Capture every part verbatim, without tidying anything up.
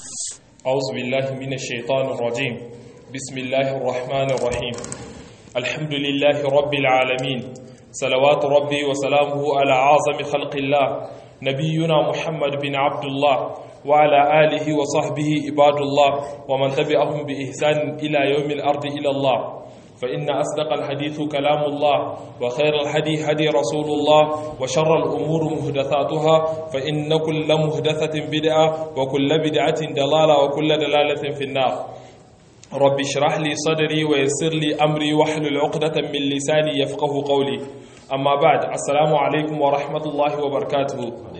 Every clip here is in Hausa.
أعوذ بالله من الشيطان الرجيم بسم الله الرحمن الرحيم الحمد لله رب العالمين صلوات ربي وسلامه على أعظم خلق الله نبينا محمد بن عبد الله وعلى آله وصحبه عباد الله ومن تبعهم بإحسان إلى يوم الأرض إلى الله فإن أصدق الحديث كلام الله وخير الهدي هدي رسول الله وشر الأمور محدثاتها فإن كل محدثة بدعة وكل بدعة ضلالة وكل دلالة في النار رب اشرح لي صدري ويسر لي أمري واحلل عقدة من لساني يفقه قولي أما بعد السلام عليكم ورحمة الله وبركاته.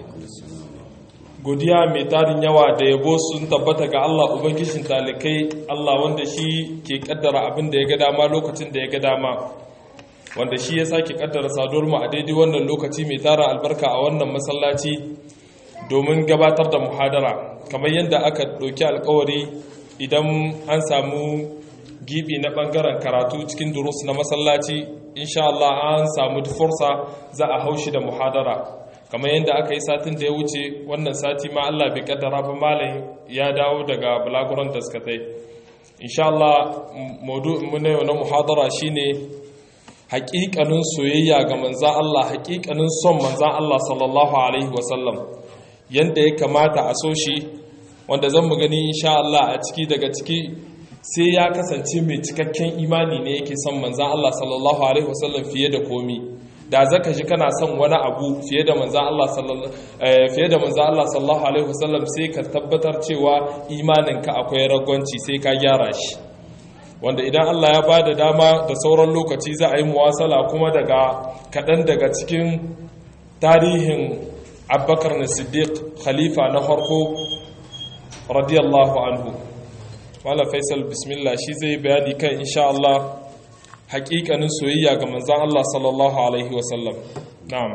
Godiya mai tarin yawa da yabo sun tabbata ga Allah Ubangijin talikai, Allah wanda shi ke kaddara abin da ya ga dama lokacin da ya ga dama, wanda shi ya sake kaddara saduwar mu a daidai wannan lokaci mai tara albarka a wannan masallaci domin gabatar da muhadara. Kamar yadda aka ɗauki alkawari idan an samu gibi na ɓangaren karatu cikin durus na masallaci, insha Allah an samu fursa za a haushi da muhadara. Kamar yadda aka yi satin da ya wuce, wannan sati ma Allah bai kaddara ba malam ya dawo daga bulaguran daskatai. Insha Allah maudu'in mu na yau na muhadara shine haƙiƙanin soyayya ga manzan Allah, haƙiƙanin son manzan Allah sallallahu alaihi wasallam, yanda ya kamata a so shi, wanda zan mu gani insha Allah a ciki daga ciki sai ya kasance mai cikakken imani ne yake son manzan Allah sallallahu alaihi wasallam fiye da komi. Da zaka ji kana son wani abu fiye da manzan Allah sallallahu fiye da manzan Allah sallallahu alaihi wasallam sai ka tabbatar cewa imaninka akwai ragwanci, sai ka gyara shi. Wanda idan Allah ya bada dama da sauran lokaci za a yi muwasala kuma daga kaɗan daga cikin tarihin Abubakar Siddiq khalifa na farko radiyallahu anhu. Mala Faisal bismillah shi zai bayani kan insha Allah haƙiƙanin soyayya ga manzan Allah sallallahu alaihi wasallam. Na'am.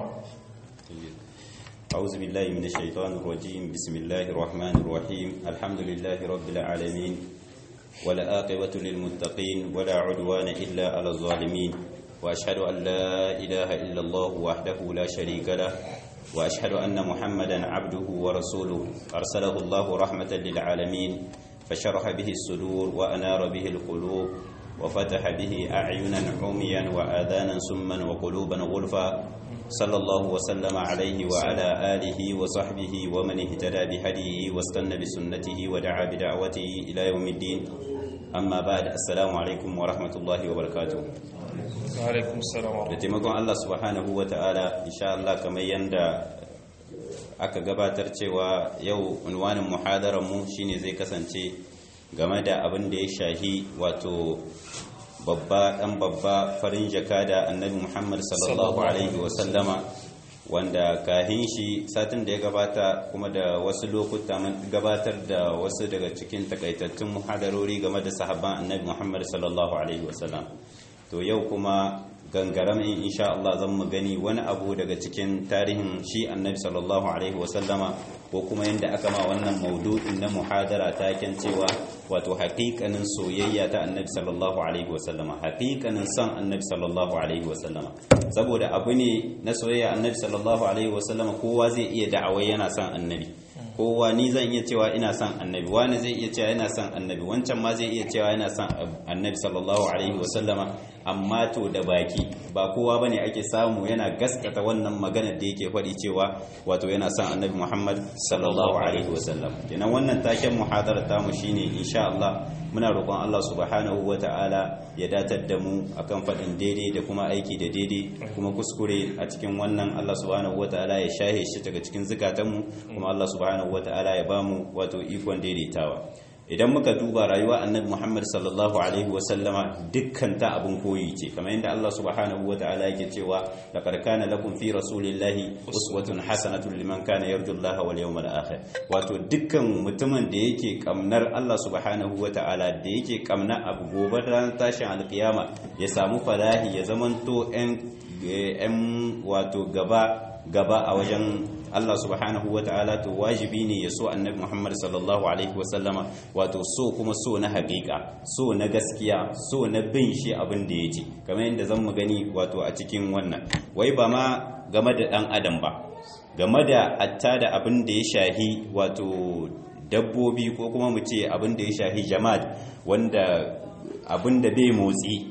أعوذ بالله من الشيطان الرجيم بسم الله الرحمن الرحيم الحمد لله رب العالمين ولا عاقبة للمتقين ولا عدوان إلا على الظالمين وأشهد أن لا إله إلا الله وحده لا شريك له وأشهد أن محمدا عبده ورسوله أرسله الله رحمة للعالمين فشرح به الصدور وأنار به القلوب وفتح به أعينا عميا وآذانا سما وقلوبا غلفا صلى الله وسلم عليه وعلى آله وصحبه ومن اهتدى بهديه واستنى بسنته ودعا بدعوته إلى يوم الدين أما بعد السلام عليكم ورحمة الله وبركاته. وعليكم السلام ورحمة الله. لتمكن الله سبحانه وتعالى إن شاء الله كما يندى aka gabatar cewa yau unwanin muhadarar mu shine zai kasance game da abin da ya shahi wato babba dan babba farin jaka da annabi Muhammad sallallahu alaihi wasallama, wanda kahin shi satin da ya gabata kuma da wasu lokuta mun gabatar da wasu daga cikin takaitattun muhadarori game da sahabban annabi Muhammad sallallahu alaihi wasallam. To yau kuma gangaramin insha Allah zan mu gani wani abu daga cikin tarihin shi annabi sallallahu alaihi wasallama, ko kuma yadda aka ma wannan maudu'in na muhadara taken cewa wato haƙiƙanin soyayya ta annabi sallallahu alaihi wasallama, haƙiƙanin son annabi sallallahu alaihi wasallama. Saboda abu ne na soyayya annabi sallallahu alaihi wasallama, kowa zai iya da'awai yana son annabi, kowa ni zan iya cewa ina son annabi, wani zai iya cewa yana son annabi, wancan ma zai iya cewa yana son annabi sallallahu alaihi wasallama, amma to da baki ba kowa bane ake samu yana gaskata wannan maganar da yake faɗi cewa wato yana son annabi Muhammad sallallahu alaihi wasallam. kenan wannan taken muhadarar tamu shine insha Allah muna roƙon Allah subhanahu wataala ya datar da mu akan faɗin daidai da kuma aiki da daidai, kuma kuskure a cikin wannan Allah subhanahu wataala ya shahe shi daga cikin zukatanmu, kuma Allah subhanahu wataala ya bamu wato ikon daidaitawa. Idan muka duba rayuwa annabi Muhammad sallallahu alaihi wasallama dukkan ta abun koyi ce, kamar yadda Allah subhanahu wataala yake cewa laqad kana lakum fi rasulillahi uswatun hasanatun liman kana yarju Allah wal yawmal akhir. Wato dukkan mutumin da yake kamnar Allah subhanahu wataala, da yake kamna abu gobe ran tashin alkiyama ya samu falahi, ya zamanto ɗan ɗan wato gaba gaba a wajen Allah subhanahu wata'ala, to wajibi ne ya so annabi Muhammad sallallahu alaihi wasallama, wato so kuma so na haƙiƙa, so na gaskiya, so na bin shi abin da ya ce, kamar yadda zan mu gani wato a cikin wannan. Wai ba ma game da ɗan adam ba, game da hatta da abin da ya shahi wato dabbobi ko kuma mu ce abin da ya shahi jamad wanda abin da bai motsi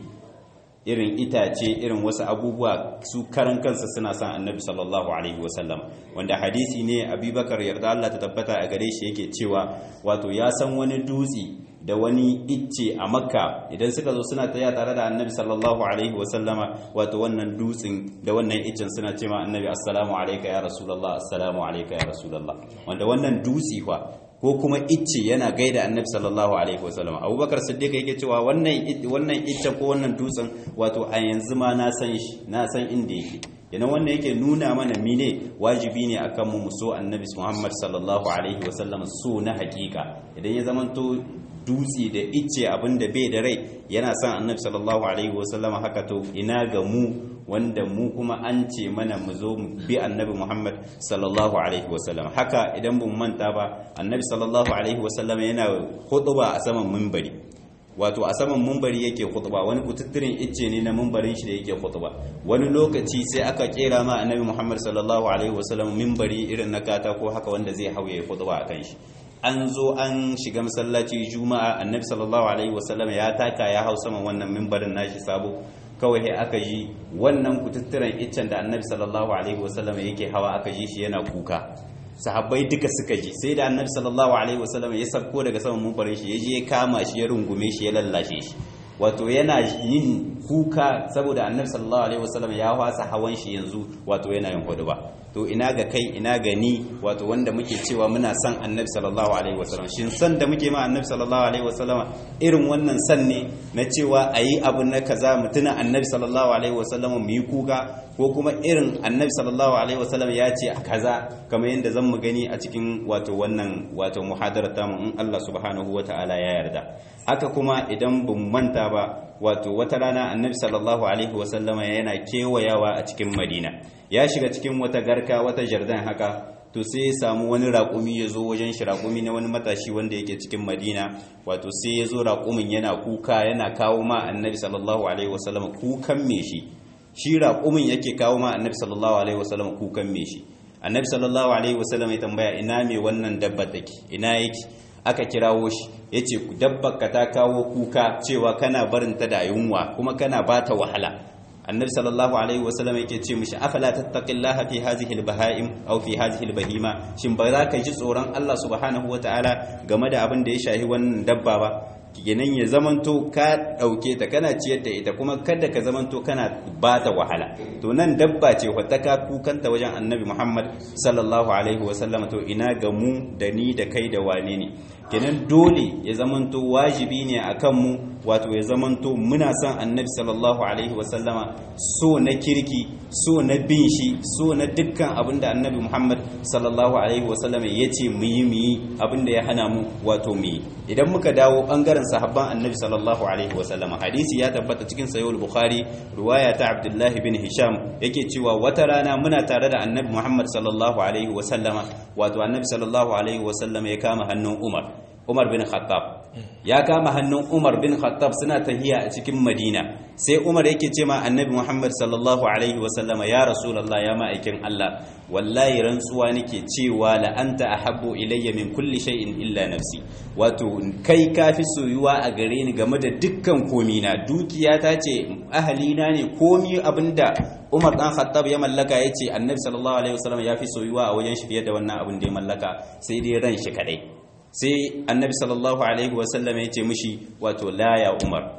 irin itace irin wasu abubuwa su karan kansa suna san annabi sallallahu alaihi wasallam wanda hadisi ne abubakar yarda Allah ta tabbata a gare shi yake cewa wato ya san wani dutse da wani icce a makka idan suka zo suna taya tare da annabi sallallahu alaihi wasallama wato wannan dutsen da wannan iccen suna cewa annabi assalamu alayka ya rasulullah assalamu alayka ya rasulullah wanda wannan dutse fa ko kuma icce yana gaida annabi sallallahu alaihi wasallam abubakar siddiq yake cewa wannan wannan icce ko wannan dutsen wato a yanzu ma na san shi na san inda yake yana wannan yake nuna mana mine wajibi ne akan mu muso annabi muhammad sallallahu alaihi wasallam so na hakika idan ya zamanto dutse da icce abinda bai da rai yana san annabi sallallahu alaihi wasallam haka to ina ga mu wanda mu kuma an ce mana mu zo mu bi annabi Muhammad sallallahu alaihi wasallam haka idan mun manta ba annabi sallallahu alaihi wasallam yana khutba a saman minbari wato a saman minbari yake khutba wani kututturin icce ne na minbarin shi da yake khutba wani lokaci sai aka kera ma annabi Muhammad sallallahu alaihi wasallam minbari irin na katako haka wanda zai hauye khutba akan shi an zo an shiga masallaci juma'a annabi sallallahu alaihi wasallam ya taka ya hau saman wannan minbarin nashi sabo kawai sai aka ji wannan kututturen iccen da annabi sallallahu alaihi wasallam yake hawa aka ji shi yana kuka sahabbai duka suka ji sai da annabi sallallahu alaihi wasallam ya sauko daga saman mumbarin shi ya je ya kama shi ya rungume shi ya lallashe shi wato yana yin kuka saboda annabi sallallahu alaihi wasallam ya wasa hawan shi yanzu wato yana yin hudu ba to ina ga kai ina ga ni wato wanda muke cewa muna san annabi sallallahu alaihi wasallam shin san da muke ma annabi sallallahu alaihi wasallam irin wannan san ne na cewa ayi abu na kaza mutuna annabi sallallahu alaihi wasallam mu yi kuka ko kuma irin annabi sallallahu alaihi wasallam ya ce a kaza kamar yadda zan mu gani a cikin wato wannan wato muhadarata mu in Allah subhanahu wataala ya yarda haka kuma idan bin manta ba wato wata rana annabi sallallahu alaihi wasallama yana kewayawa a cikin madina ya shiga cikin wata garka wata jardan haka to sai ya samu wani raƙumi ya zo wajen shi raƙumi na wani matashi wanda yake cikin madina wato sai ya zo raƙumin yana kuka yana kawo ma annabi sallallahu alaihi wasallama kukan me shi shi raƙumin yake kawo ma annabi sallallahu alaihi wasallama kukan me shi annabi sallallahu alaihi wasallama ya tambaya ina me wannan dabba take ina yake aka kirawo shi ya ce dabbarka ta kawo kuka cewa kana barinta da yunwa kuma kana ba ta wahala annabi sallallahu alaihi wasallam yake ce mishi afala tattaqillaha fi hadhihi albahaim aw fi hadhihi albahima shin ba za ka ji tsoron Allah subhanahu wataala game da abin da ya shahi wannan dabba ba kenan ya zamanto ka dauke ta kana ciyar da ita kuma kada ka zamanto kana ba ta wahala to nan dabba ce wata ka kukanta wajen annabi Muhammad sallallahu alaihi wasallam to ina ga mu da ni da kai da wane ne kenan dole ya zamanto wajibi ne akan mu wato ya zamanto muna son annabi sallallahu alaihi wasallama so na kirki so na bin shi so na dukkan abinda annabi Muhammad sallallahu alaihi wasallama ya ce mu yi mu yi abinda ya hana mu wato mu yi idan muka dawo bangaren sahabban annabi sallallahu alaihi wasallama hadisi ya tabbata cikin sahih bukhari riwaya ta abdullah bin hisham yake cewa wata rana muna tare da annabi Muhammad sallallahu alaihi wasallama wato annabi sallallahu alaihi wasallama ya kama hannun umar Umar bin Khattab ya kama hannun Umar bin Khattab suna tahiya a cikin Madina sai Umar yake ce ma Annabi Muhammad sallallahu alaihi wasallama ya Rasulullah ya ma'aikin Allah wallahi rantsuwa nake cewa la anta ahabbu ilayya min kulli shay'in illa nafsi wato kai kafi soyuwa a gare ni game da dukkan komi na dukiya ta ce ahli na ne komi abinda Umar dan Khattab ya mallaka yace Annabi sallallahu alaihi wasallama ya fi soyuwa a wajen shi fiye da wannan abin da ya mallaka sai dai ran shi kadai sai annabi sallallahu alaihi wasallam ya ce mishi wato la ya umar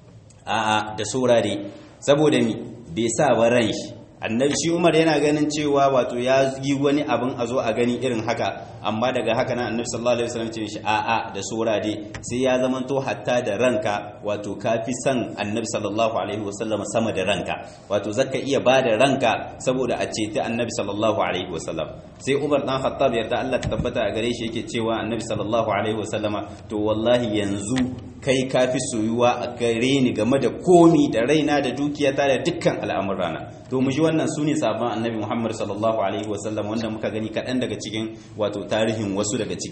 a'a da saurare saboda mi bai sa ba ran shi annabi shi umar yana ganin cewa wato ya yi wani abin a zo a gani irin haka amma daga haka nan annabi sallallahu alaihi wasallam ce mishi a'a da saurare sai ya zamanto hatta da ranka wato kafi san annabi sallallahu alaihi wasallam sama da ranka wato zaka iya bada ranka saboda a ce ta annabi sallallahu alaihi wasallam sai Umar dan Khattab yarda Allah ta tabbata a gare shi yake cewa annabi sallallahu alaihi wasallama to wallahi yanzu kai kafi soyuwa a gare ni game da komi da raina da dukiyata da dukkan al'amurana to mu ji wannan sune sabon annabi Muhammad sallallahu alaihi wasallam wanda muka gani kadan daga cikin wato tarihin wasu daga ciki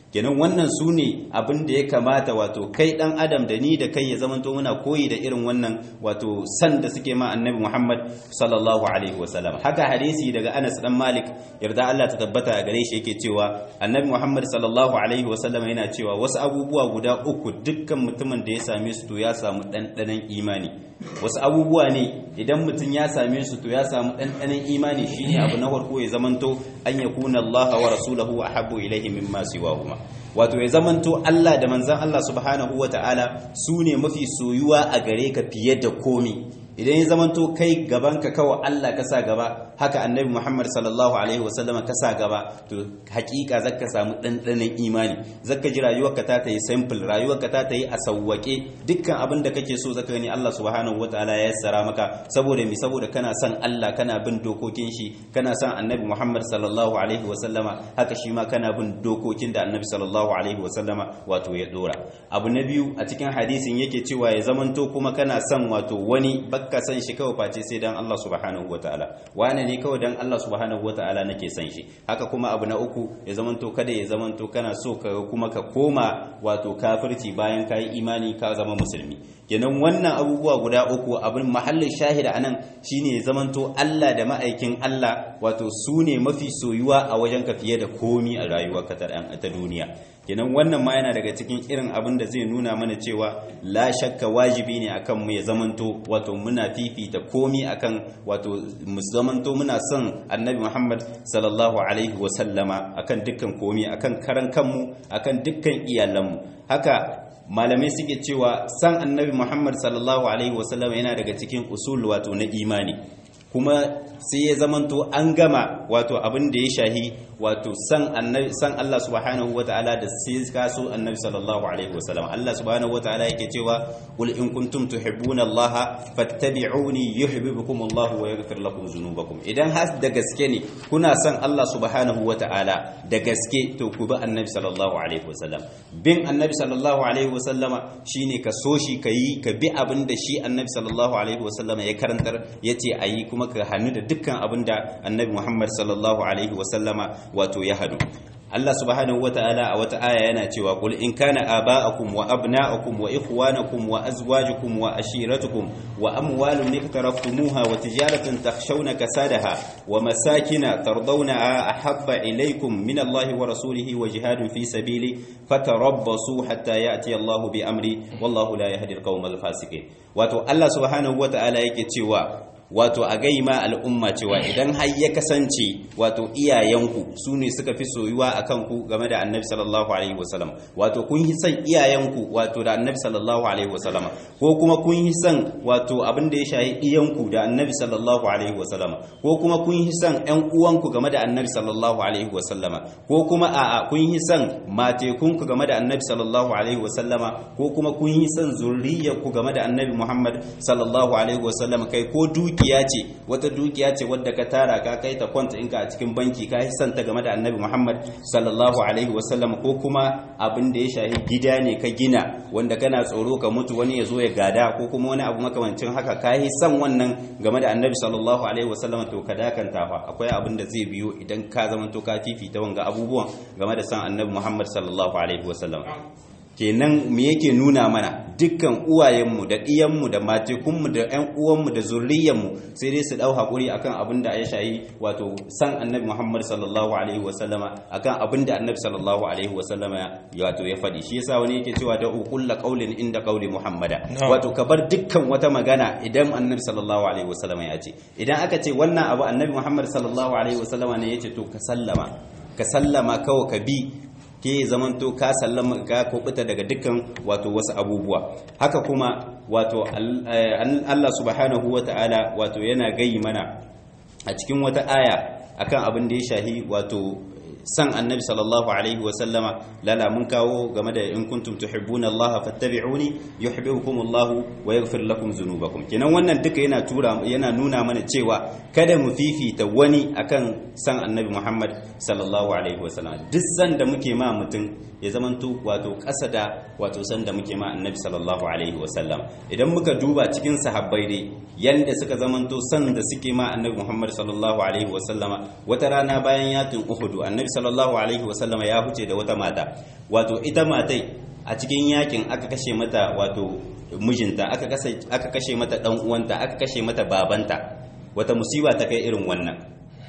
kenan wannan su ne abin da ya kamata wato kai dan adam da ni da kai ya zamanto muna koyi da irin wannan wato san da suke ma annabi Muhammad sallallahu alaihi wasallam. Haka hadisi daga Anas dan Malik yarda Allah ta tabbata a gare shi yake cewa annabi Muhammad sallallahu alaihi wasallam yana cewa wasu abubuwa guda uku dukkan mutumin da ya same su to ya samu dandanan imani. Wasu abubuwa ne idan mutum ya same su to ya samu dandanan imani, shine abu na farko ya zamanto an yakuna Allah wa rasuluhu ahabbu ilayhi mimma siwahuma, wato ya zamanto Allah da manzan Allah subhanahu wa ta'ala su ne mafi soyuwa a gare ka fiye da komi. Idan ya zamanto kai gabanka kawai Allah ka sa gaba, haka annabi Muhammad sallallahu alaihi wasallam ka sa gaba, to hakika zaka samu dandanan imani, zaka ji rayuwarka ta ta yi simple, rayuwarka ta ta yi a sawwake, dukkan abin da kake so zaka gani Allah subhanahu wa ta'ala ya yassara maka. Saboda mi? Saboda kana son Allah, kana bin dokokin shi, kana son annabi Muhammad sallallahu alaihi wasallama, haka shi ma kana bin dokokin da annabi sallallahu alaihi wasallama wato ya dora. Abu na biyu a cikin hadisin yake cewa ya zamanto kuma kana son wato wani ka san shi kawai face sai dan Allah subhanahu wataala, wane ne kawai dan Allah subhanahu wataala nake san shi. Haka kuma abu na uku ya zamanto kada ya zamanto kana so ka kuma ka koma wato kafirci bayan ka yi imani ka zama musulmi. Kenan wannan abubuwa guda uku abin mahallin shahida anan shine ya zamanto Allah da ma'aikin Allah wato su ne mafi soyuwa a wajen ka fiye da komi a rayuwarka ta duniya. Kenan wannan ma yana daga cikin irin abin da zai nuna mana cewa la shakka wajibi ne akan mu ya zamanto wato muna fifita komi akan wato mu zamanto muna son annabi Muhammad sallallahu alaihi wa sallama akan dukkan komi, akan karan kanmu, akan dukkan iyalanmu. Haka malamai suke cewa san annabi Muhammad sallallahu alaihi wa sallama yana daga cikin usul wato na imani, kuma sai ya zamanto an gama wato abin da ya shahi wato san annabi san Allah subhanahu wataala da sai ka so annabi sallallahu alaihi wasallam. Allah subhanahu wataala yake cewa qul in kuntum tuhibbuna Allah fattabi'uni yuhibbukum Allah wa yaghfir lakum dhunubakum. Idan has da gaske ne kuna son Allah subhanahu wataala da gaske to ku bi annabi sallallahu alaihi wasallam. Bin annabi sallallahu alaihi wasallama shine ka so shi, ka yi ka bi abin da shi annabi sallallahu alaihi wasallama ya karantar yace ayi, kuma ka hannu da dukkan abin da annabi Muhammad sallallahu alaihi wasallama wato ya hadu. Allah subhanahu wataala a wata aya yana cewa qul in kana aba'akum wa abna'akum wa ikhwanakum wa azwajukum wa ashiratukum wa amwalun iqtaraftumuha wa tijaratan takhshawna kasadaha wa masakina tardawnaha ahabba ilaykum min Allahi wa rasulihi wa jihadin fi sabili fatarabbasu hatta ya'ti Allahu bi amri wallahu la yahdi al-qawmal fasiqin. Wato Allah subhanahu wataala yake cewa wato a gaima al'umma cewa idan har ya kasance wato iyayenku su ne suka fi soyuwa a kanku game da annabi sallallahu alaihi wasallam, wato kun yi son iyayenku wato da annabi sallallahu alaihi wasallam, ko kuma kun yi son wato abin da ya shahi iyanku da annabi sallallahu alaihi wasallam, ko kuma kun yi son ƴan uwanku game da annabi sallallahu alaihi wasallam, ko kuma a'a kun yi son matekunku game da annabi sallallahu alaihi wasallam, ko kuma kun yi son zurriyarku game da annabi Muhammad sallallahu alaihi wasallam, kai ko duki dukiya ce, wata dukiya ce wadda ka tara ka kai ta kwanta inka a cikin banki ka hisanta game da annabi Muhammad sallallahu alaihi wasallam, ko kuma abin da ya shahi gida ne ka gina wanda kana tsoro ka mutu wani ya zo ya gada, ko kuma wani abu makamancin haka ka hisan wannan game da annabi sallallahu alaihi wasallam, to ka dakanta fa akwai abin da zai biyo idan ka zama to ka fifita wanga abubuwan game da san annabi Muhammad sallallahu alaihi wasallam. Kenan me yake nuna mana dukkan uwayenmu da ɗiyanmu da matekunmu da ƴan uwanmu da zurriyanmu sai dai su dau hakuri akan abin da ya shayi wato san annabi Muhammad sallallahu alaihi wasallama, akan abin da annabi sallallahu alaihi wasallama wato ya faɗi. Shi yasa wani yake cewa da kullu qaulin inda qauli Muhammada, wato ka bar dukkan wata magana idan annabi sallallahu alaihi wasallama ya ce, idan aka ce wannan abu annabi Muhammad sallallahu alaihi wasallama ne yace to ka sallama ka sallama kawai ka bi, ke zamanto ka sallama ka kubuta daga dukkan wato wasu abubuwa. Haka kuma wato Allah subhanahu wata'ala wato yana gayi mana a cikin wata aya akan abin da ya shahi wato san annabi sallallahu alaihi wa sallama. lala mun kawo game da in kuntum tuhibbuna Allah fattabi'uni yuhibbukum Allah wa yaghfir lakum dhunubakum. Kenan wannan duka yana tura yana nuna mana cewa kada mu fifita wani akan san annabi Muhammad sallallahu alaihi wa sallam. Duk san da muke ma mutum ya zamanto wato ƙasa da wato san da muke ma annabi sallallahu alaihi wa sallam. Idan muka duba cikin sahabbai dai yanda suka zamanto san da suke ma annabi Muhammad sallallahu alaihi wa sallama, wata rana bayan yakin Uhud annabi sallallahu alaihi wasallama ya huce da wata mata wato ita matai a cikin yakin aka kashe mata wato mijinta aka kashe aka kashe mata dan uwanta aka kashe mata babanta wata musiba ta kai irin wannan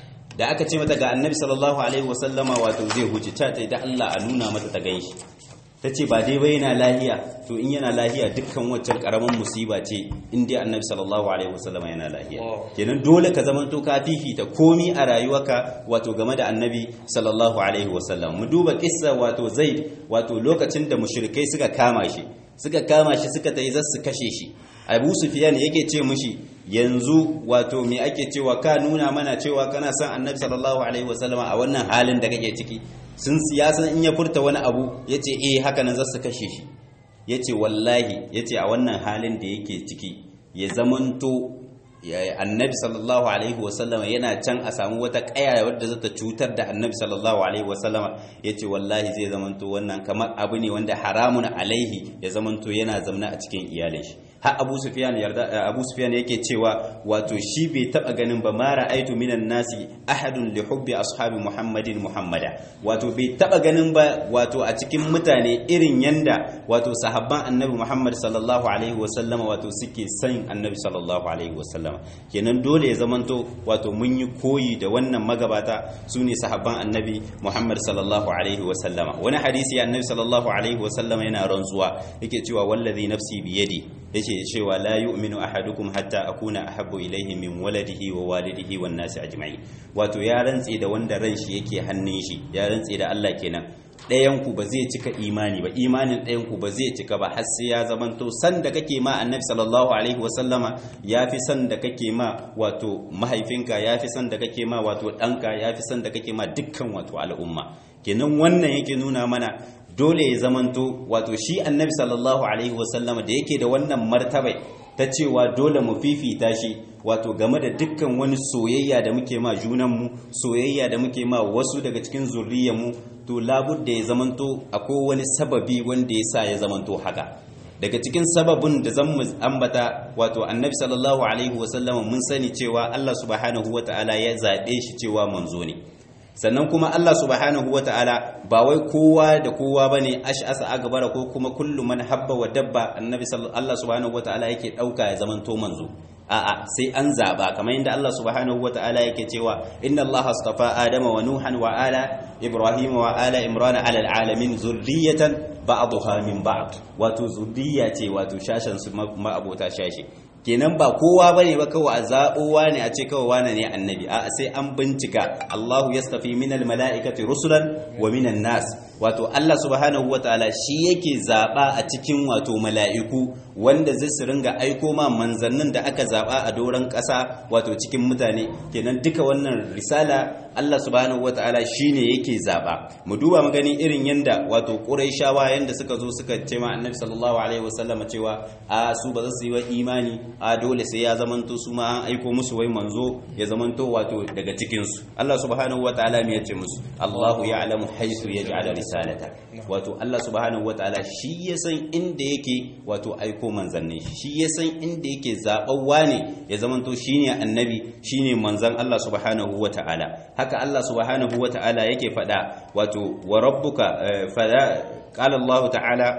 da aka ce mata ga annabi sallallahu alaihi wasallama wato zai huce ta ta da Allah a nuna mata ta ganshi ta ce ba dai ba yana lahiya to in yana lahiya dukkan waccan karamin musiba ce in dai annabi sallallahu alaihi wasallam yana lahiya kenan dole ka zaman to ka fifita komi a rayuwarka wato game da annabi sallallahu alaihi wasallam mu duba kissa wato zaid wato lokacin da mushrikai suka kama shi suka kama shi suka tayi zasu kashe shi abu sufyan yake ce mushi yanzu wato me ake cewa ka nuna mana cewa kana son annabi sallallahu alaihi wasallam a wannan halin da kake ciki sun siyasan in ya furta wani abu ya ce eh haka nan zasu kashe shi ya ce wallahi ya ce a wannan halin da yake ciki ya zamanto annabi sallallahu alaihi wasallama yana can a samu wata kaya wadda zata cutar da annabi sallallahu alaihi wasallama ya ce wallahi zai zamanto wannan kamar abu ne wanda haramun alaihi ya zamanto yana zamna a cikin iyalin shi har abu sufyan yarda abu sufyan yake cewa wato shi bai taba ganin ba ma ra'aitu minan nasi ahadun li hubbi ashabi muhammadin muhammada wato bai taba ganin ba wato a cikin mutane irin yanda wato sahabban annabi muhammad sallallahu alaihi wasallama wato suke son annabi sallallahu alaihi wasallama kenan dole ya zamanto wato mun yi koyi da wannan magabata sune sahabban annabi muhammad sallallahu alaihi wasallama wani hadisi annabi sallallahu alaihi wasallama yana rantsuwa yake cewa wallazi nafsi biyadi yake cewa la yu'minu ahadukum hatta akuna ahabbu ilayhi min waladihi wa walidihi wan nasi ajma'in wato ya rantse da wanda ran shi yake hannun shi ya rantse da Allah kenan ɗayan ku ba zai cika imani ba imanin ɗayan ku ba zai cika ba har sai ya zamanto san da kake ma annabi sallallahu alaihi wa sallama yafi san da kake ma wato mahaifinka yafi san da kake ma wato ɗanka yafi san da kake ma dukkan wato al'umma kenan wannan yake nuna mana dole ya zamanto wato shi annabi sallallahu alaihi wasallama da yake da wannan martabai ta cewa dole mu fifita shi wato game da dukkan wani soyayya da muke ma junanmu soyayya da muke ma wasu daga cikin zurriyarmu to labudda ya zamanto akwai wani sababi wanda ya sa ya zamanto haka daga cikin sababin da zan mu ambata wato annabi sallallahu alaihi wasallama mun sani cewa Allah subhanahu wataala ya zabe shi cewa manzo ne sannan kuma Allah subhanahu wata'ala ba wai kowa da kowa bane ash'asa agbara ko kuma kullu man habba wa dabba annabi sallallahu Allah subhanahu wata'ala yake dauka ya zaman to manzo a'a sai an zaba kamar yadda Allah subhanahu wata'ala yake cewa inna Allah astafa adama wa nuhan wa ala ibrahim wa ala imran ala alalamin zurriyatan ba'daha min ba'd wato zurriya ce wato shashan su ma abota shashi kenan ba kowa bane ba kawai a zaɓowa ne a ce kawai wane ne annabi a sai an bincika Allahu yastafi minal mala'ikati rusulan wa minan nas wato Allah subhanahu wataala shi yake zaba a cikin wato mala'iku wanda zai su ringa aiko ma manzannin da aka zaba a doron ƙasa wato cikin mutane kenan duka wannan risala Allah subhanahu wataala shine yake zaba mu duba mu gani irin yanda wato Quraishawa yanda suka zo suka ce ma Annabi sallallahu alaihi wasallam cewa a su ba za su yi wa imani a dole sai ya zamanto su ma an aiko musu wai manzo ya zamanto wato daga cikin su Allah subhanahu wataala me yace musu Allahu ya'lamu haythu yaj'alu risalata wato Allah subhanahu wataala shi ya san inda yake wato aiko manzannin shi ya san inda yake zabawa ne ya zamanto shine annabi shine manzan Allah subhanahu wataala haka Allah subhanahu wataala yake fada wato wa rabbuka fada qala Allah ta'ala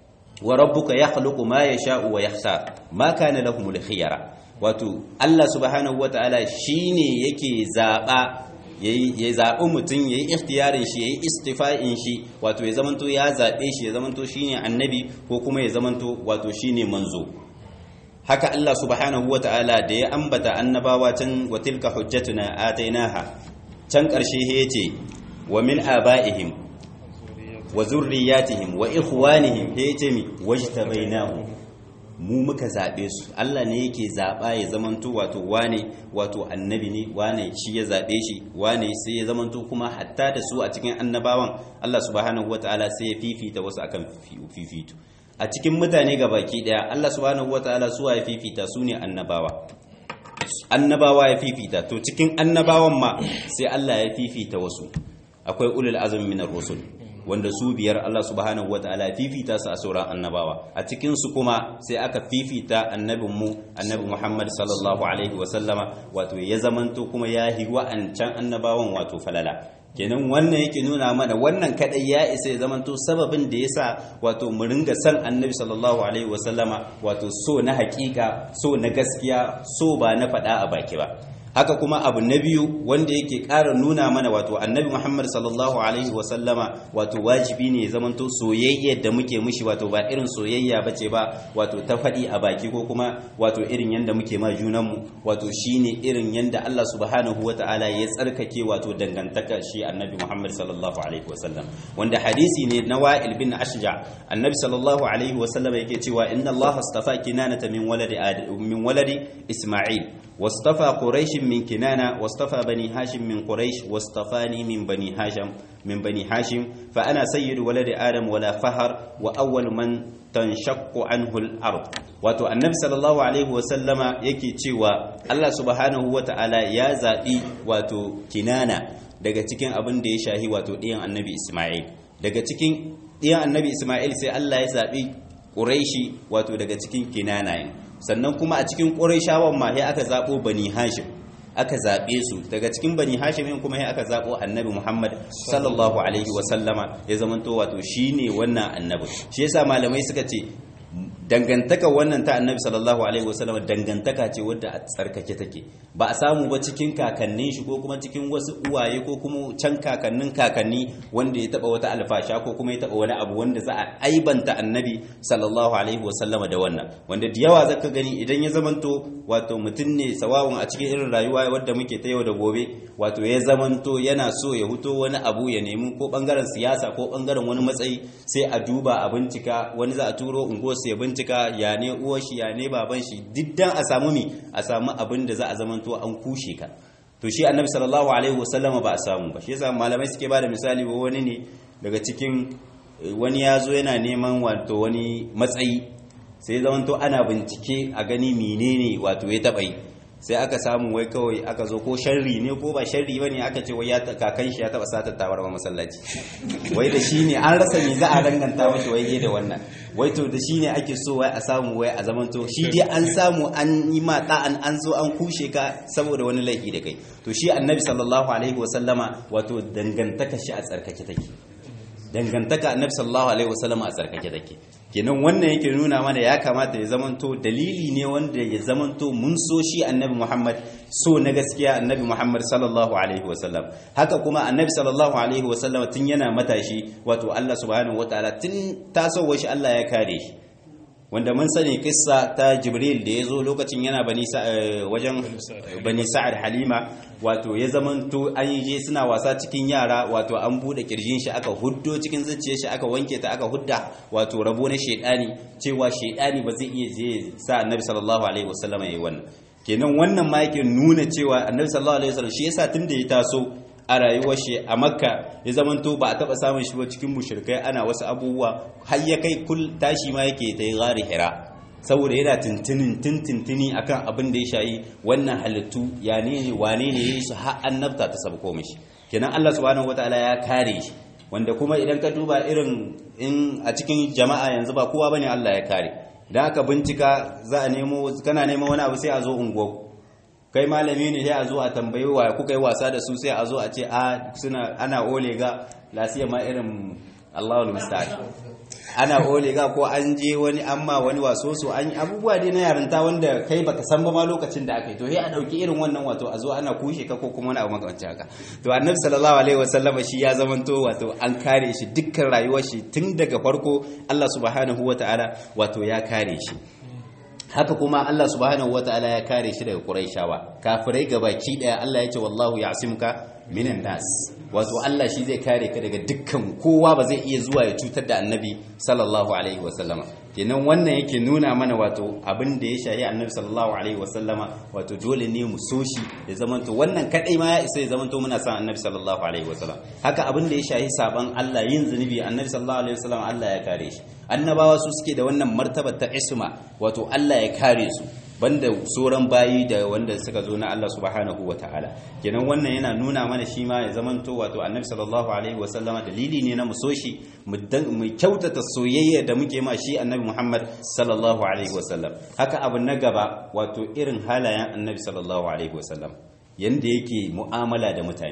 wa rabbuka yakhluqu ma yasha'u wa yakhtar ma kana lahumul khiyara wato Allah subhanahu wataala shine yake zaba ya zaɓi mutum ya yi ikhtiyarin shi ya yi istifa'in shi wato ya zamanto ya zaɓe shi ya zamanto shi ne annabi ko kuma ya zamanto wato shi ne manzo haka Allah subhanahu wa ta'ala da ya ambata annabawa can wa tilka hujjatuna atainaha can ƙarshe ya ce wa min aba'ihim wa zurriyatihim wa ikhwanihim ya ce mi wajtabainahum mu muka zaɓe su Allah ne yake zaɓa ya zamanto wato wane wato annabi ne wane shi ya zaɓe shi wane sai ya zamanto kuma hatta da su a cikin annabawan Allah subhanahu wataala sai ya fifita wasu akan fifito a cikin mutane gabaki daya Allah subhanahu wataala su ya fifita su ne annabawa annabawa ya fifita to cikin annabawan ma sai Allah ya fifita wasu akwai ulul azmi minar rusul wanda su biyar Allah subhanahu wataala fifita su a sauran annabawa a cikin su kuma sai aka fifita annabin mu annabi Muhammad sallallahu alaihi wasallama wato ya zamanto kuma ya hi wa'ancan annabawan wato falala kenan wannan yake nuna mana wannan kadai ya isa ya zamanto sababin da yasa wato mu ringa san annabi sallallahu alaihi wasallama wato so na hakika so na gaskiya so ba na fada a baki ba. haka kuma abu na biyu wanda yake ƙara nuna mana wato annabi Muhammad sallallahu alaihi wasallama wato wajibi ne ya zamanto soyayya da muke mushi wato ba irin soyayya bace ba wato ta faɗi a baki ko kuma wato irin yanda muke ma junanmu wato shine irin yanda Allah subhanahu wataala ya tsarkake wato dangantaka shi annabi Muhammad sallallahu alaihi wasallam wanda hadisi ne na Wa'il bin Ashja annabi sallallahu alaihi wasallam yake cewa inna Allah astafa kinanata min waladi min waladi Isma'il واصطفى قريش من كنانة واصطفى بني هاشم من قريش واصطفاني من بني هاشم من بني هاشم فأنا سيد ولد آدم ولا فهر وأول من تنشق عنه الأرض wato annabi sallallahu alaihi wasallama yake cewa Allah subhanahu wataala ya zabi wato kinana daga cikin abin da ya shahi wato ɗiyan annabi Isma'il daga cikin ɗiyan annabi Isma'il sai Allah ya zabi Quraishi wato daga cikin kinana ne sannan kuma a cikin Qurayshawan ma sai aka zabo Bani Hashim aka zabe su daga cikin Bani Hashim kuma sai aka zabo Annabi Muhammad sallallahu alaihi wasallama ya zamanto wato shine wannan annabi shi yasa malamai suka ce dangantaka wannan ta annabi sallallahu alaihi wasallam dangantaka ce wadda a tsarkake take ba a samu ba cikin kakannin shi ko kuma cikin wasu uwaye ko kuma can kakannin kakanni wanda ya taba wata alfasha ko kuma ya taba wani abu wanda za a aibanta annabi sallallahu alaihi wasallam da wannan wanda da yawa zaka gani idan ya zamanto wato mutum ne sawawun a cikin irin rayuwa wadda muke ta yau da gobe wato ya zamanto yana so ya huto wani abu ya nemi ko bangaren siyasa ko bangaren wani matsayi sai a duba a bincika wani za a turo unguwarsa ya bincika ya ne uwar shi ya ne baban shi diddan a samu mi a samu abin da za a zamanto an kushe ka to shi annabi sallallahu alaihi wasallam ba a samu ba shi yasa malamai suke bada misali ba wani ne daga cikin wani yazo yana neman wato wani matsayi sai zamanto ana bincike a gani menene wato ya taba yi sai aka samu wai kawai aka zo ko sharri ne ko ba sharri bane aka ce wai ya kakan shi ya taba sata tawar ba masallaci wai da shine an rasa me za a danganta mashi wai da wannan wai to da shine ake so wai a samu wai a zamanto shi dai an samu an yi ma an an zo an kushe ka saboda wani laifi da kai to shi annabi sallallahu alaihi wasallama wato dangantaka shi a tsarkake take dangantaka annabi sallallahu alaihi wasallama a tsarkake take kenan wannan yake nuna mana ya kamata ya zamanto dalili ne wanda ya zamanto mun so shi annabi Muhammad so na gaskiya annabi Muhammad sallallahu alaihi wasallam haka kuma annabi sallallahu alaihi wasallam tun yana matashi wato Allah subhanahu wataala tun tasowar shi Allah ya kare shi wanda mun sani kissa ta Jibril da yazo lokacin yana bani wajen bani Sa'ad Halima wato ya zamanto an je suna wasa cikin yara wato an bude kirjin shi aka huddo cikin zuciyar shi aka wanke ta aka hudda wato rabo na shedani cewa shedani ba zai iya je sa annabi sallallahu alaihi wasallam yayi wannan kenan wannan ma yake nuna cewa annabi sallallahu alaihi wasallam shi yasa tunda ya taso a rayuwar shi a makka ya zamanto ba a taba samun shi ba cikin mushrikai ana wasu abubuwa har ya kai kul tashi ma yake ta gari hira saboda yana tintinin tintintini akan abin da ya shayi wannan halittu ya ne wane ne yayi su har annabta ta sabko mishi kenan Allah subhanahu wataala ya kare shi wanda kuma idan ka duba irin in a cikin jama'a yanzu ba kowa bane Allah ya kare dan aka bincika za a nemo kana neman wani abu sai a zo ungo kai malami ne sai a zo a tambayi wa kuka yi wasa da su sai a zo a ce a suna ana olega lasiya ma irin Allahul musta'an ana olega ko an je wani amma wani waso so an abubuwa dai na yarinta wanda kai baka san ba ma lokacin da aka yi to sai a dauki irin wannan wato a zo ana kushe ka ko kuma wani abu makamancin haka to annabi sallallahu alaihi wasallam shi ya zamanto wato an kare shi dukkan rayuwar shi tun daga farko Allah subhanahu wataala wato ya kare shi haka kuma Allah subhanahu wataala ya kare shi daga Qurayshawa kafirai gabaki daya Allah ya ce wallahu ya'simuka minan nas wato Allah shi zai kare ka daga dukkan kowa ba zai iya zuwa ya cutar da annabi sallallahu alaihi wasallama kenan wannan yake nuna mana wato abin da ya shahi annabi sallallahu alaihi wasallama wato dole ne mu so shi ya zamanto wannan kadai ma ya isa ya zamanto muna san annabi sallallahu alaihi wasallam haka abin da ya shahi saban Allah yin zunubi annabi sallallahu alaihi wasallam Allah ya kare shi annabawa su suke da wannan martaba ta isma wato Allah ya kare su banda sauran bayi da wanda suka zo na Allah subhanahu wataala kenan wannan yana nuna mana shi ma ya zamanto wato annabi sallallahu alaihi wasallama dalili ne na mu so shi mu kyautata soyayya da muke ma shi annabi Muhammad sallallahu alaihi wasallam haka abu na gaba wato irin halayen annabi sallallahu alaihi wasallam yanda yake mu'amala da mutane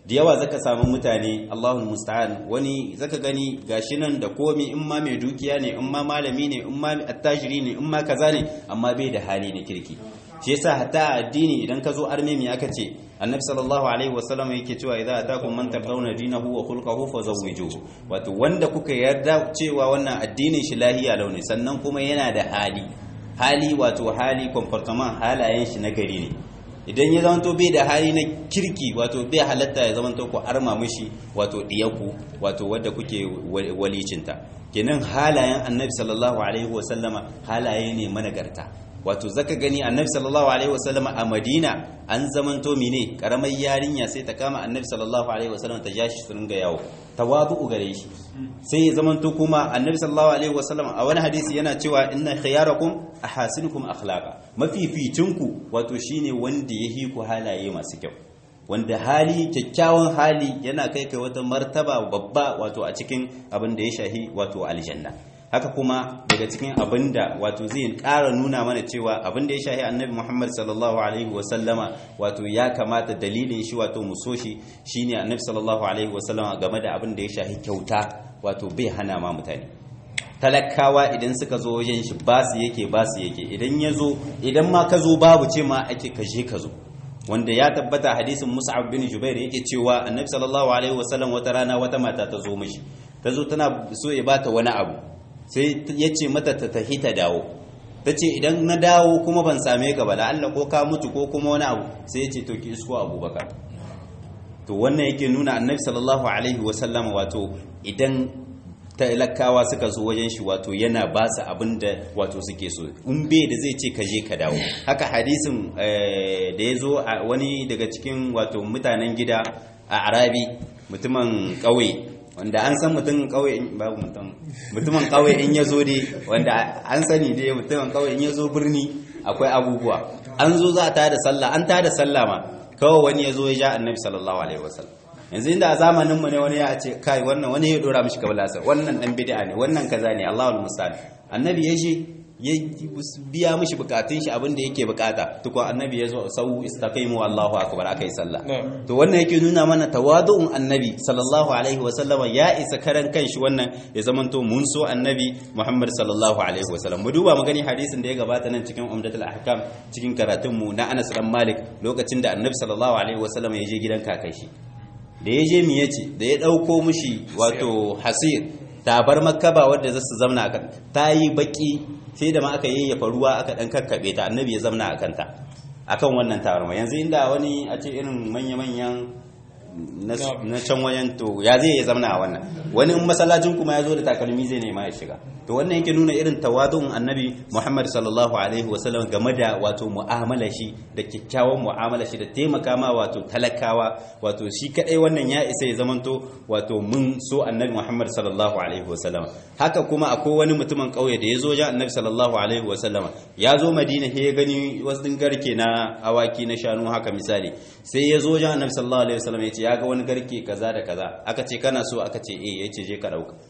da yawa zaka samu mutane Allahul musta'an wani zaka gani gashi nan da komi in ma mai dukiya ne in ma malami ne in ma attajiri ne in ma kaza ne amma bai da hali na kirki shi yasa hatta addini idan ka zo armemi aka ce annabi sallallahu alaihi wasallam yake cewa idza atakum man tardawna dinahu wa khulquhu fazawwijuhu wato wanda kuka yarda cewa wannan addinin shi lahiya launi sannan kuma yana da hali hali wato hali comportement halayen shi na gari ne idan ya zamanto bai da hali na kirki wato bai halatta ya zamanto ku arma mishi wato diyaku wato wadda kuke walicinta kenan halayen annabi sallallahu alaihi wasallama halaye ne managarta wato zaka gani annabi sallallahu alaihi wasallam a Madina an zamanto mine karamar yarinya sai ta kama annabi sallallahu alaihi wasallam ta jashi su ringa yawo tawadu gare shi sai ya zamanto kuma annabi sallallahu alaihi wasallam a wani hadisi yana cewa inna khiyarakum ahasinukum akhlaqa mafificinku wato shine wanda yahi ku halaye masu kyau wanda hali kyakkyawan hali yana kai kai wata martaba babba wato a cikin abin da ya shahi wato aljanna haka kuma daga cikin abinda wato zai ƙara nuna mana cewa abinda ya shahi annabi Muhammad sallallahu alaihi wasallama wato ya kamata dalilin shi wato mu so shi shine annabi sallallahu alaihi wasallama game da abinda ya shahi kyauta wato bai hana ma mutane talakawa idan suka zo wajen shi ba su yake ba su yake idan ya zo idan ma ka zo babu ce ma ake kaje ka zo wanda ya tabbata hadisin Mus'ab bin Jubair yake cewa annabi sallallahu alaihi wasallam wata rana wata mata ta zo mishi ta zo tana so ya bata wani abu sai ya ce mata ta tafi ta dawo ta ce idan na dawo kuma ban same ka ba la'alla ko ka mutu ko kuma wani abu sai ya ce to ki isko abubakar to wannan yake nuna annabi sallallahu alaihi wasallam wato idan talakawa suka zo wajen shi wato yana ba su abin da wato suke so in bai da zai ce ka je ka dawo haka hadisin da ya zo wani daga cikin wato mutanen gida a arabi mutumin ƙauye wanda an san mutumin kauye babu mutum mutumin kauye in yazo dai wanda an sani dai mutumin kauye in yazo birni akwai abubuwa an zo za a tada sallah an tada sallah ma kawai wani yazo ya ja annabi sallallahu alaihi wasallam yanzu inda a zamanin mu ne wani ya ce kai wannan wani ya dora mishi kabla sa wannan dan bid'a ne wannan kaza ne Allahul musta'an annabi ya je ya biya mishi bukatun shi abin da yake bukata to ko annabi ya zo sau istaqimu Allahu akbar akai sallah to wannan yake nuna mana tawadu'un annabi sallallahu alaihi wa sallama ya isa karan kanshi wannan ya zamanto mun so annabi Muhammad sallallahu alaihi wa sallam mu duba mu gani hadisin da ya gabata nan cikin umdatul ahkam cikin karatun mu na Anas dan Malik lokacin da annabi sallallahu alaihi wa sallama ya je gidan kakai shi da ya je mi yace da ya dauko mishi wato hasir tabar makaba wadda zasu zamna akan tayi baki sai da ma aka yayyafa ruwa aka dan kakkabe ta annabi ya zamna akan ta akan wannan tabarma yanzu inda wani a ce irin manya-manyan na can wayan to ya zai ya zamna a wannan wani in masallacin kuma ya zo da takalmi zai nema ya shiga to wannan yake nuna irin tawadun annabi Muhammad sallallahu alaihi wasallam game da wato mu'amala shi da kyakkyawan mu'amala shi da taimaka ma wato talakawa wato shi kadai wannan ya isa ya zamanto wato mun so annabi Muhammad sallallahu alaihi wasallam haka kuma akwai wani mutumin kauye da ya zo ja annabi sallallahu alaihi wasallam ya zo Madina sai ya gani wasu dingarke na awaki na shanu haka misali sai ya zo ja annabi sallallahu alaihi wasallam ya ce ya ga wani garke kaza da kaza aka ce kana so aka ce eh yace je ka dauka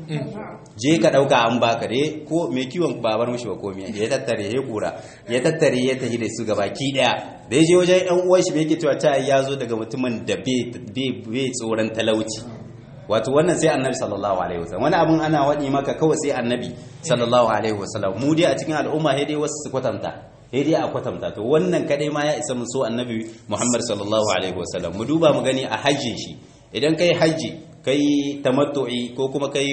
je ka dauka an baka dai ko mai kiwon babar mishi ba komai ya tattare ya kura ya tattare ya tafi da su gabaki daya da ya je wajen ɗan uwan shi yake cewa ta ya zo daga mutumin da bai tsoron talauci wato wannan sai annabi sallallahu alaihi wasallam wani abun ana wadi maka kawai sai annabi sallallahu alaihi wasallam mu dai a cikin al'umma sai dai wasu su kwatanta sai dai a kwatanta to wannan kadai ma ya isa mu so annabi Muhammad sallallahu alaihi wasallam mu duba mu gani a hajjin shi idan kai haji kai tamattu'i ko kuma kai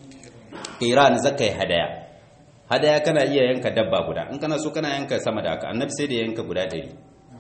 qiran zakai hadaya hadaya kana iya yanka dabba guda in kana so kana yanka sama da haka annabi sai da yanka guda ɗari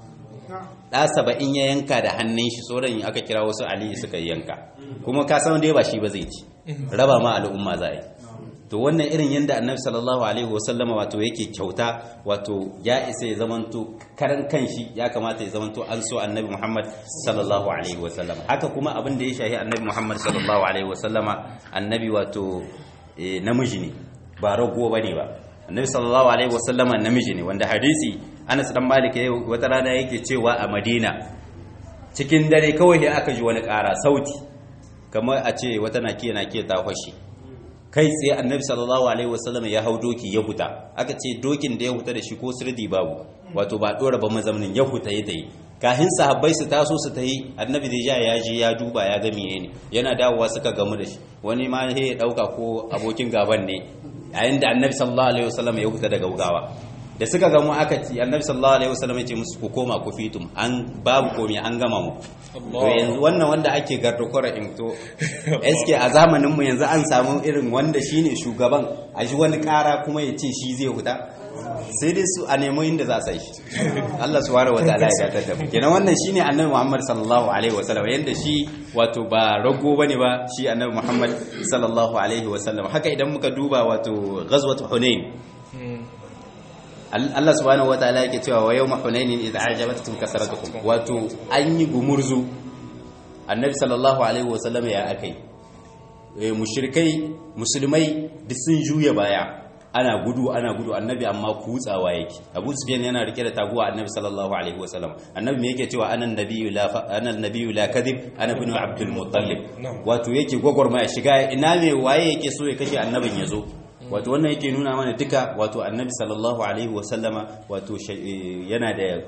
da saba'in ya yanka da hannun shi sauran aka kira wasu ali suka yanka kuma ka san dai ba shi ba zai ci raba ma al'umma za yi to wannan irin yanda annabi sallallahu alaihi wasallama wato yake kyauta wato ya isa ya zamanto karan kanshi ya kamata ya zamanto an so annabi Muhammad sallallahu alaihi wasallama haka kuma abin da ya shahi annabi Muhammad sallallahu alaihi wasallama annabi wato namiji ne ba rago bane ba annabi sallallahu alaihi wasallama namiji ne wanda hadisi Anas dan Malik wata rana yake cewa a Madina cikin dare kawai ne aka ji wani ƙara sauti kamar a ce wata nakiya nakiya ta fashi kai tsaye annabi sallallahu alaihi wasallam ya hau doki ya huta aka ce dokin da ya huta da shi ko sirdi babu wato ba dora ba mazamnin ya huta ya dai kahin sahabbai su taso su tayi annabi da ja ya je ya duba ya ga menene yana dawowa suka gamu da shi wani ma sai ya dauka ko abokin gaban ne yayin da annabi sallallahu alaihi wasallam ya huta daga gawa da suka gamu aka ci annabi sallallahu alaihi wasallam ya ce musu ku koma ku fitum an babu komai an gama mu to yanzu wannan wanda ake gardokora in to eske a zamanin mu yanzu an samu irin wanda shine shugaban a ji wani kara kuma ya ce shi zai huta sai dai su a nemo inda za su yi Allah subhanahu wataala ya datar da mu kenan wannan shine annabi Muhammad sallallahu alaihi wasallam yanda shi wato ba rago bane ba shi annabi Muhammad sallallahu alaihi wasallam haka idan muka duba wato ghazwat Hunain Allah subhanahu wataala yake cewa wa yawma hunainin idza ajabatkum kasratukum wato an yi gumurzu annabi sallallahu alaihi wasallam ya akai eh mushrikai musulmai duk sun juya baya ana gudu ana gudu annabi amma kutsawa yake Abu Sufyan yana rike da taguwa annabi sallallahu alaihi wasallam annabi me yake cewa anan nabiyyu la ana nabiyyu la kadhib ana ibn Abdul Muttalib wato yake gogorma ya shiga ina me waye yake so ya kashe annabin yazo wato wannan yake nuna mana duka wato annabi sallallahu alaihi wasallama wato yana da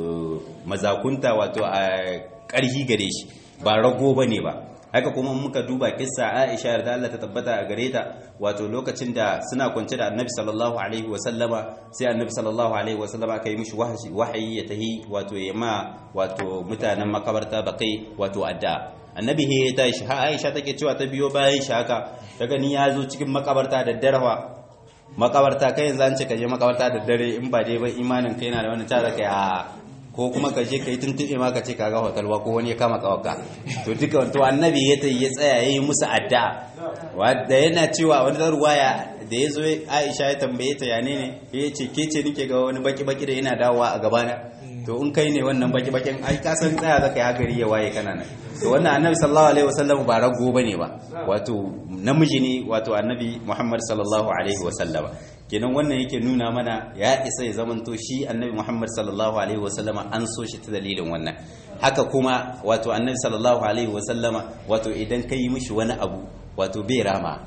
mazakunta wato a ƙarhi gare shi ba rago bane ba haka kuma muka duba kissa Aisha yarda Allah ta tabbata a gare ta wato lokacin da suna kwance da annabi sallallahu alaihi wasallama sai annabi sallallahu alaihi wasallama aka yi mishi wahayi ya tahi wato ya ma wato mutanen makabarta bakai wato adda annabi he ya tashi ha Aisha take cewa ta biyo bayan shi haka ta gani ya zo cikin makabarta da darwa makabarta kai yanzu an ce ka je makabarta da dare in ba dai ba imanin kai yana da wannan ta zaka a ko kuma ka je kai tuntube ma ka ce kaga hotalwa ko wani ya kama kawaka to duka to annabi ya tayi ya tsaya yayi musu addu'a wanda yana cewa wani ruwaya da yazo Aisha ya tambaye ta ya ne ya ce ke ce nike ga wani baki baki da yana dawowa a gabana to in kai ne wannan baki bakin ai ka san tsaya zaka yi hagari ya waye kana nan to wannan annabi sallallahu alaihi wasallam ba rago bane ba wato namiji ne wato annabi Muhammad sallallahu alaihi wasallam kenan wannan yake nuna mana ya isa ya zamanto shi annabi Muhammad sallallahu alaihi wasallam an so shi ta dalilin wannan haka kuma wato annabi sallallahu alaihi wasallam wato idan kai mishi wani abu wato bai rama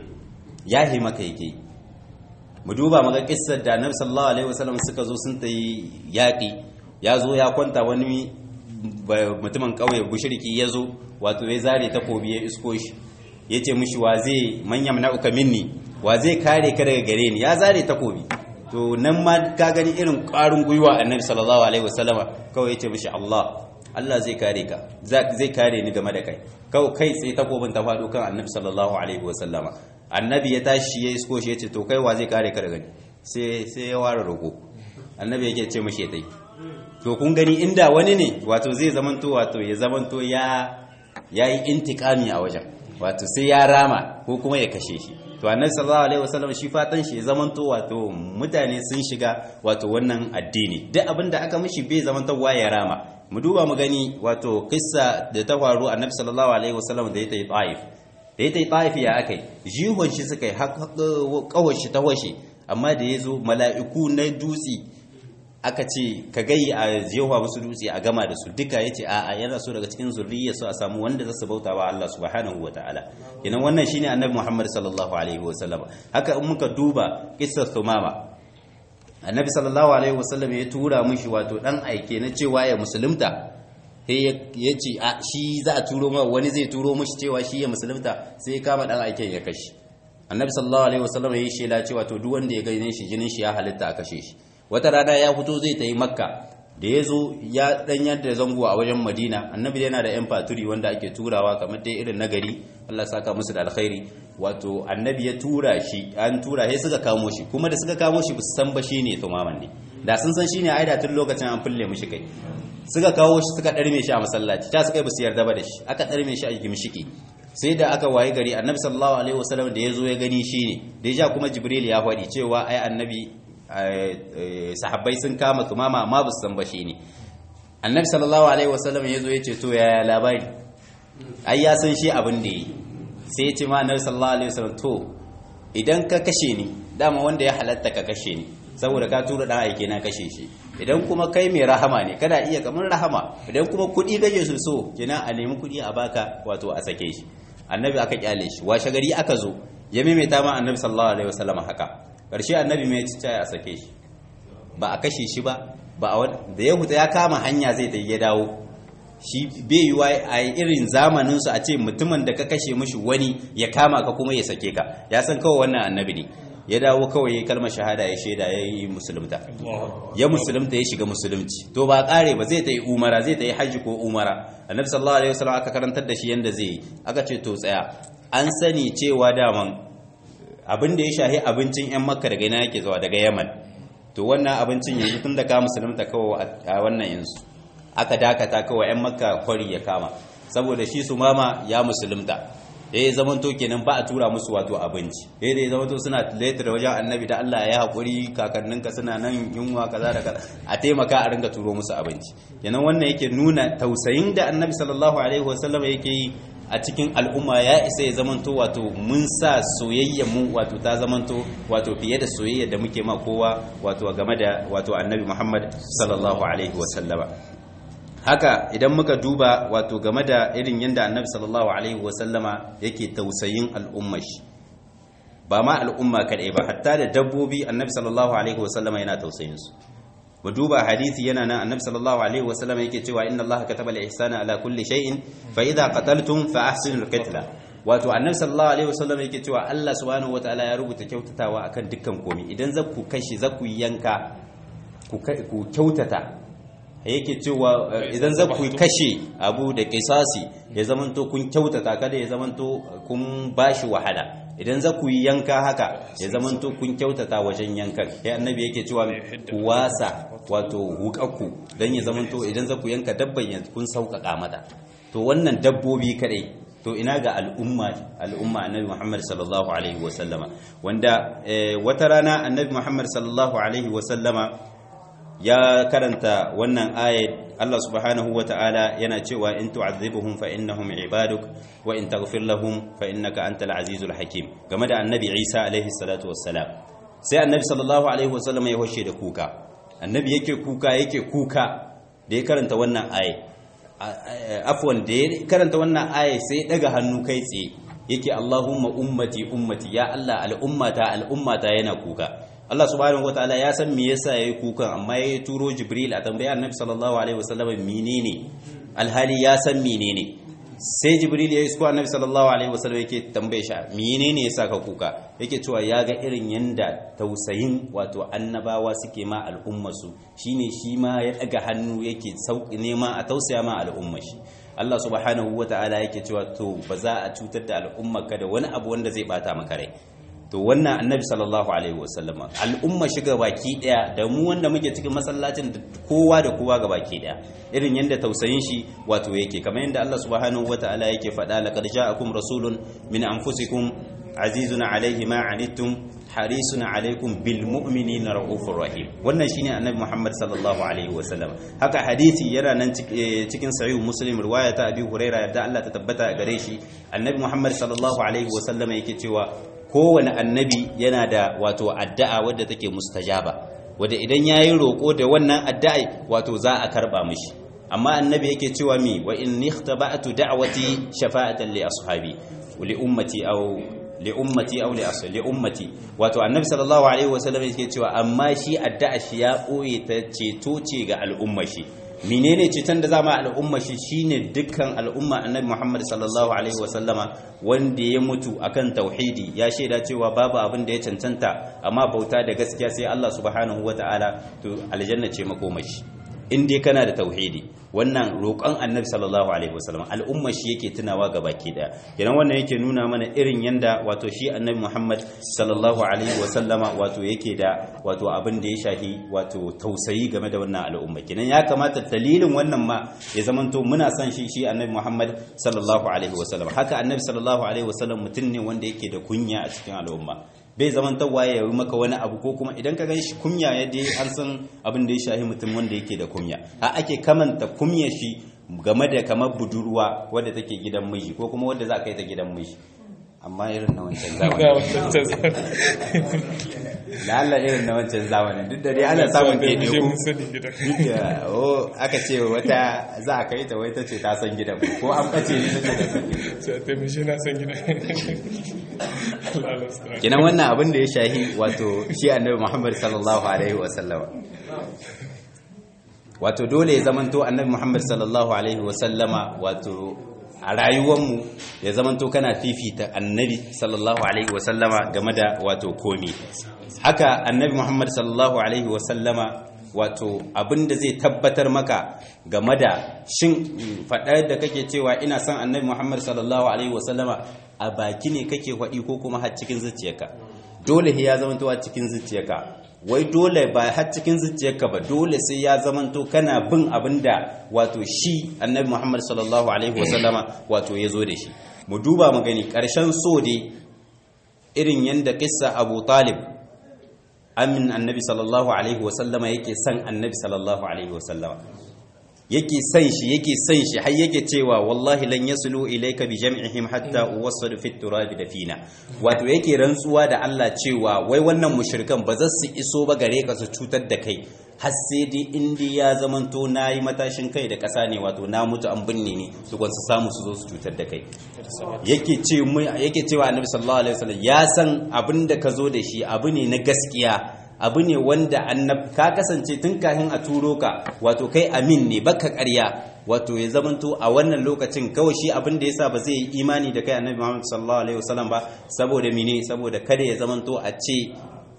yahi maka yake mu duba maga kissar da annabi sallallahu alaihi wasallam suka zo sun tayi yaki ya zo ya kwanta wani mutumin kauye bushiriki ya zo wato ya zare takobi ya isko shi ya ce mishi wa zai manyan na'uka minni wa zai kare ka daga gare ni ya zare takobi to nan ma ka gani irin ƙarin gwiwa annabi sallallahu alaihi wasallama kawai ya ce mishi Allah Allah zai kare ka zai kare ni game da kai kawai kai sai takobin ta faɗo kan annabi sallallahu alaihi wasallama annabi ya tashi ya isko shi ya ce to kai wa zai kare ka daga ni sai sai ya ware roƙo annabi yake ce mishi dai to kun gani inda wani ne wato zai zamanto wato ya zamanto ya yayi intikami a wajen wato sai ya rama ko kuma ya kashe shi to annabi sallallahu alaihi wasallam shi fatan shi ya zamanto wato mutane sun shiga wato wannan addini duk abinda aka mishi bai zamanto wa ya rama mu duba mu gani wato kissa da ta faru annabi sallallahu alaihi wasallam da ya tayi Taif da ya tayi Taif ya akai jihon shi suka yi kawai shi ta washe amma da yazo mala'iku na dutse aka ce ka gai a jewa musu dutse a gama da su duka yace a a yana so daga cikin zurriya su a samu wanda zasu bauta wa Allah subhanahu wataala kenan wannan shine annabi Muhammad sallallahu alaihi wasallam haka in muka duba qissar Thumama annabi sallallahu alaihi wasallam ya tura mishi wato dan aike na cewa ya musulunta sai ya ce a shi za a turo ma wani zai turo mishi cewa shi ya musulunta sai ya kama dan aiken ya kashe annabi sallallahu alaihi wasallam ya yi shela cewa to duk wanda ya gane shi jinin shi ya halitta a kashe shi wata rana ya fito zai ta yi makka da ya zo ya dan yadda zango a wajen madina annabi yana da yan faturi wanda ake turawa kamar dai irin nagari Allah saka musu da alkhairi wato annabi ya tura shi an tura sai suka kamo shi kuma da suka kamo shi su san ba shine tumaman ne da sun san shine aida tun lokacin an fulle mushi kai suka kawo shi suka darme shi a masallaci ta suka yi basu yarda ba da shi aka darme shi a gimshiki sai da aka waye gari annabi sallallahu alaihi wasallam da ya zo ya gani shine da ya kuma jibril ya faɗi cewa ai annabi sahabbai sun kama tumama amma ba su san ba shi ne annabi sallallahu alaihi wasallam ya zo ya ce to yaya labari ai ya san shi abin da yi sai ya ce ma annabi sallallahu alaihi wasallam to idan ka kashe ni dama wanda ya halatta ka kashe ni saboda ka tura dan aike na kashe shi idan kuma kai mai rahama ne kada iya kamar rahama idan kuma kudi gaje su so kina a nemi kudi a baka wato a sake shi annabi aka kyale shi washe gari aka zo ya maimaita ma annabi sallallahu alaihi wasallam haka karshe annabi mai cicca a sake shi ba a kashe shi ba ba da ya huta ya kama hanya zai ta ya dawo shi bai yi wa a irin zamanin su a ce mutumin da ka kashe mishi wani ya kama ka kuma ya sake ka ya san kawai wannan annabi ne ya dawo kawai ya kalmar shahada ya shaida ya yi musulunta ya musulunta ya shiga musulunci to ba kare ba zai ta yi umara zai ta yi hajji ko umara annabi sallallahu alaihi wasallam aka karantar da shi yanda zai yi aka ce to tsaya an sani cewa daman abin da ya shahi abincin yan makka daga ina yake zuwa daga yaman to wannan abincin yanzu tun da ka musulunta kawai a wannan yanzu aka dakata kawai yan makka kwari ya kama saboda shi su mama ya musulunta ya yi zamanto kenan ba a tura musu wato abinci ya yi zamanto suna letar wajen annabi da Allah ya haƙuri kakanninka suna nan yunwa kaza da kaza a taimaka a ringa turo musu abinci kenan wannan yake nuna tausayin da annabi sallallahu alaihi wasallam yake yi a cikin al'umma ya isa ya zamanto wato mun sa soyayya mu wato ta zamanto wato fiye da soyayya da muke ma kowa wato game da wato annabi Muhammad sallallahu alaihi wasallama haka idan muka duba wato game da irin yadda annabi sallallahu alaihi wasallama yake tausayin al'umma shi ba ma al'umma kadai ba hatta da dabbobi annabi sallallahu alaihi wasallama yana tausayin su mu duba hadisi yana nan annabi sallallahu alaihi wasallama yake cewa inna allaha kataba al-ihsana ala kulli shay'in fa idha qataltum fa ahsinul qitla wato annabi sallallahu alaihi wasallama yake cewa Allah subhanahu wataala ya rubuta kyautatawa akan dukkan komai idan za ku kashi za ku yanka ku kyautata yake cewa idan za ku kashe abu da kisasi ya zamanto kun kyautata kada ya zamanto kun bashi wahala idan za ku yanka haka ya zamanto kun kyautata wajen yankan ya annabi yake cewa ku wasa wato hukakku dan ya zamanto idan za ku yanka dabban kun sauƙaƙa mata to wannan dabbobi kadai to ina ga al'umma al'umma annabi Muhammad sallallahu alaihi wasallama wanda wata rana annabi Muhammad sallallahu alaihi wasallama ya karanta wannan ayat Allah subhanahu wa ta'ala yana cewa in tu'adhibuhum fa innahum ibaduk wa in taghfir lahum fa innaka antal azizul hakim game da annabi Isa alaihi salatu wassalam sai annabi sallallahu alaihi wasallam ya hoshe da kuka annabi yake kuka yake kuka da ya karanta wannan ayat afwan da ya karanta wannan ayat sai daga hannu kai tsaye yake Allahumma ummati ummati ya Allah al'ummata al'ummata yana kuka Allah subhanahu wataala ya san me yasa yayi kukan amma ya turo Jibril a tambaya Annabi sallallahu alaihi wasallam menene alhali ya san menene sai Jibril ya isko Annabi sallallahu alaihi wasallam yake tambaye shi menene yasa ka kuka yake cewa ya ga irin yanda tausayin wato annabawa suke ma al'umma su shine shi ma ya daga hannu yake sauki nema a tausaya ma al'umma shi Allah subhanahu wataala yake cewa to ba za a cutar da al'umma ka da wani abu wanda zai bata maka rai to wannan annabi sallallahu alaihi wasallama al'umma shiga baki daya da mu wanda muke cikin masallacin da kowa da kowa ga baki daya irin yanda tausayin shi wato yake kamar yanda Allah subhanahu wataala yake faɗa laqad ja'akum rasulun min anfusikum azizun alaihi ma anittum harisun alaikum bil mu'minina raufur rahim wannan shine annabi Muhammad sallallahu alaihi wasallam haka hadisi yana nan cikin sahih muslim riwaya ta abi huraira yadda Allah ta tabbata gare shi annabi Muhammad sallallahu alaihi wasallam yake cewa kowane annabi yana da wato addu'a wadda take mustajaba wadda idan yayi roko da wannan addu'a wato za a karba mishi amma annabi yake cewa mi wa in ikhtaba'tu da'wati shafa'atan li ashabi wa li ummati aw li ummati aw li asli li ummati wato annabi sallallahu alaihi wasallam yake cewa amma shi addu'a shi ya koye ta ceto ce ga al'umma shi menene ceton da zama al'umma shi shine dukkan al'umma annabi Muhammad sallallahu alaihi wasallama wanda ya mutu akan tauhidi ya shaida cewa babu abin da ya cancanta amma bauta da gaskiya sai Allah subhanahu wataala to aljanna ce makomashi in dai kana da tauhidi wannan roƙon annabi sallallahu alaihi wasallam al'umma shi yake tunawa ga baki daya idan wannan yake nuna mana irin yanda wato shi annabi Muhammad sallallahu alaihi wasallama wato yake da wato abin da ya shahi wato tausayi game da wannan al'umma kenan ya kamata dalilin wannan ma ya zamanto muna son shi shi annabi Muhammad sallallahu alaihi wasallam haka annabi sallallahu alaihi wasallam mutum ne wanda yake da kunya a cikin al'umma bai zaman tawaye ya yi maka wani abu ko kuma idan ka gan shi kumya ya dai an san abin da ya shahi mutum wanda yake da kumya a ake kamanta kumya shi game da kamar budurwa wadda take gidan miji ko kuma wadda za ka yi ta gidan miji amma irin na wancan zamanin lalla irin na wancan zamanin duk da dai ana samun ke ne ku aka ce wata za a kai ta wai ta ce ta san gidan ko an bace ne ta ce ta mishi na san gidan kinan wannan abin da ya shahi wato shi annabi Muhammad sallallahu alaihi wasallam wato dole ya zamanto annabi Muhammad sallallahu alaihi wasallama wato a rayuwarmu ya zamanto kana fifita annabi sallallahu alaihi wasallama game da wato komi. Haka annabi Muhammad sallallahu alaihi wasallama wato abinda zai tabbatar maka game da shin faɗar da kake cewa ina son annabi Muhammad sallallahu alaihi wasallama a baki ne kake faɗi ko kuma har cikin zuciyarka. Dole ya zamanto a cikin zuciyarka, wai dole ba har cikin zuciyarka ba, dole sai ya zamanto kana bin abinda wato shi annabi Muhammad sallallahu alaihi wasallama wato ya zo da shi. Mu duba mu gani ƙarshen so dai irin yanda kissa Abu Talib amin annabi sallallahu alaihi wasallama yake son annabi sallallahu alaihi wasallama, yake san shi yake san shi har yake cewa wallahi lan yasulu ilayka bi jam'ihim hatta uwassadu fit turabi dafina. Wato yake rantsuwa da Allah cewa wai wannan mushrikan ba za su iso ba gare ka su cutar da kai har sai dai indi ya zamanto nayi matashin kai da ƙasa ne, wato na mutu an binne ni tukun su samu su zo su cutar da kai. Yake ce mu yake cewa annabi sallallahu alaihi wasallam ya san abin da ka zo da shi abu ne na gaskiya, abu ne wanda annab ka kasance tun kafin a turo ka, wato kai amin ne baka ƙarya. Wato ya zamanto a wannan lokacin kawai shi abin da yasa ba zai yi imani da kai annabi Muhammad sallallahu alaihi wasallam ba saboda mene, saboda kada ya zamanto a ce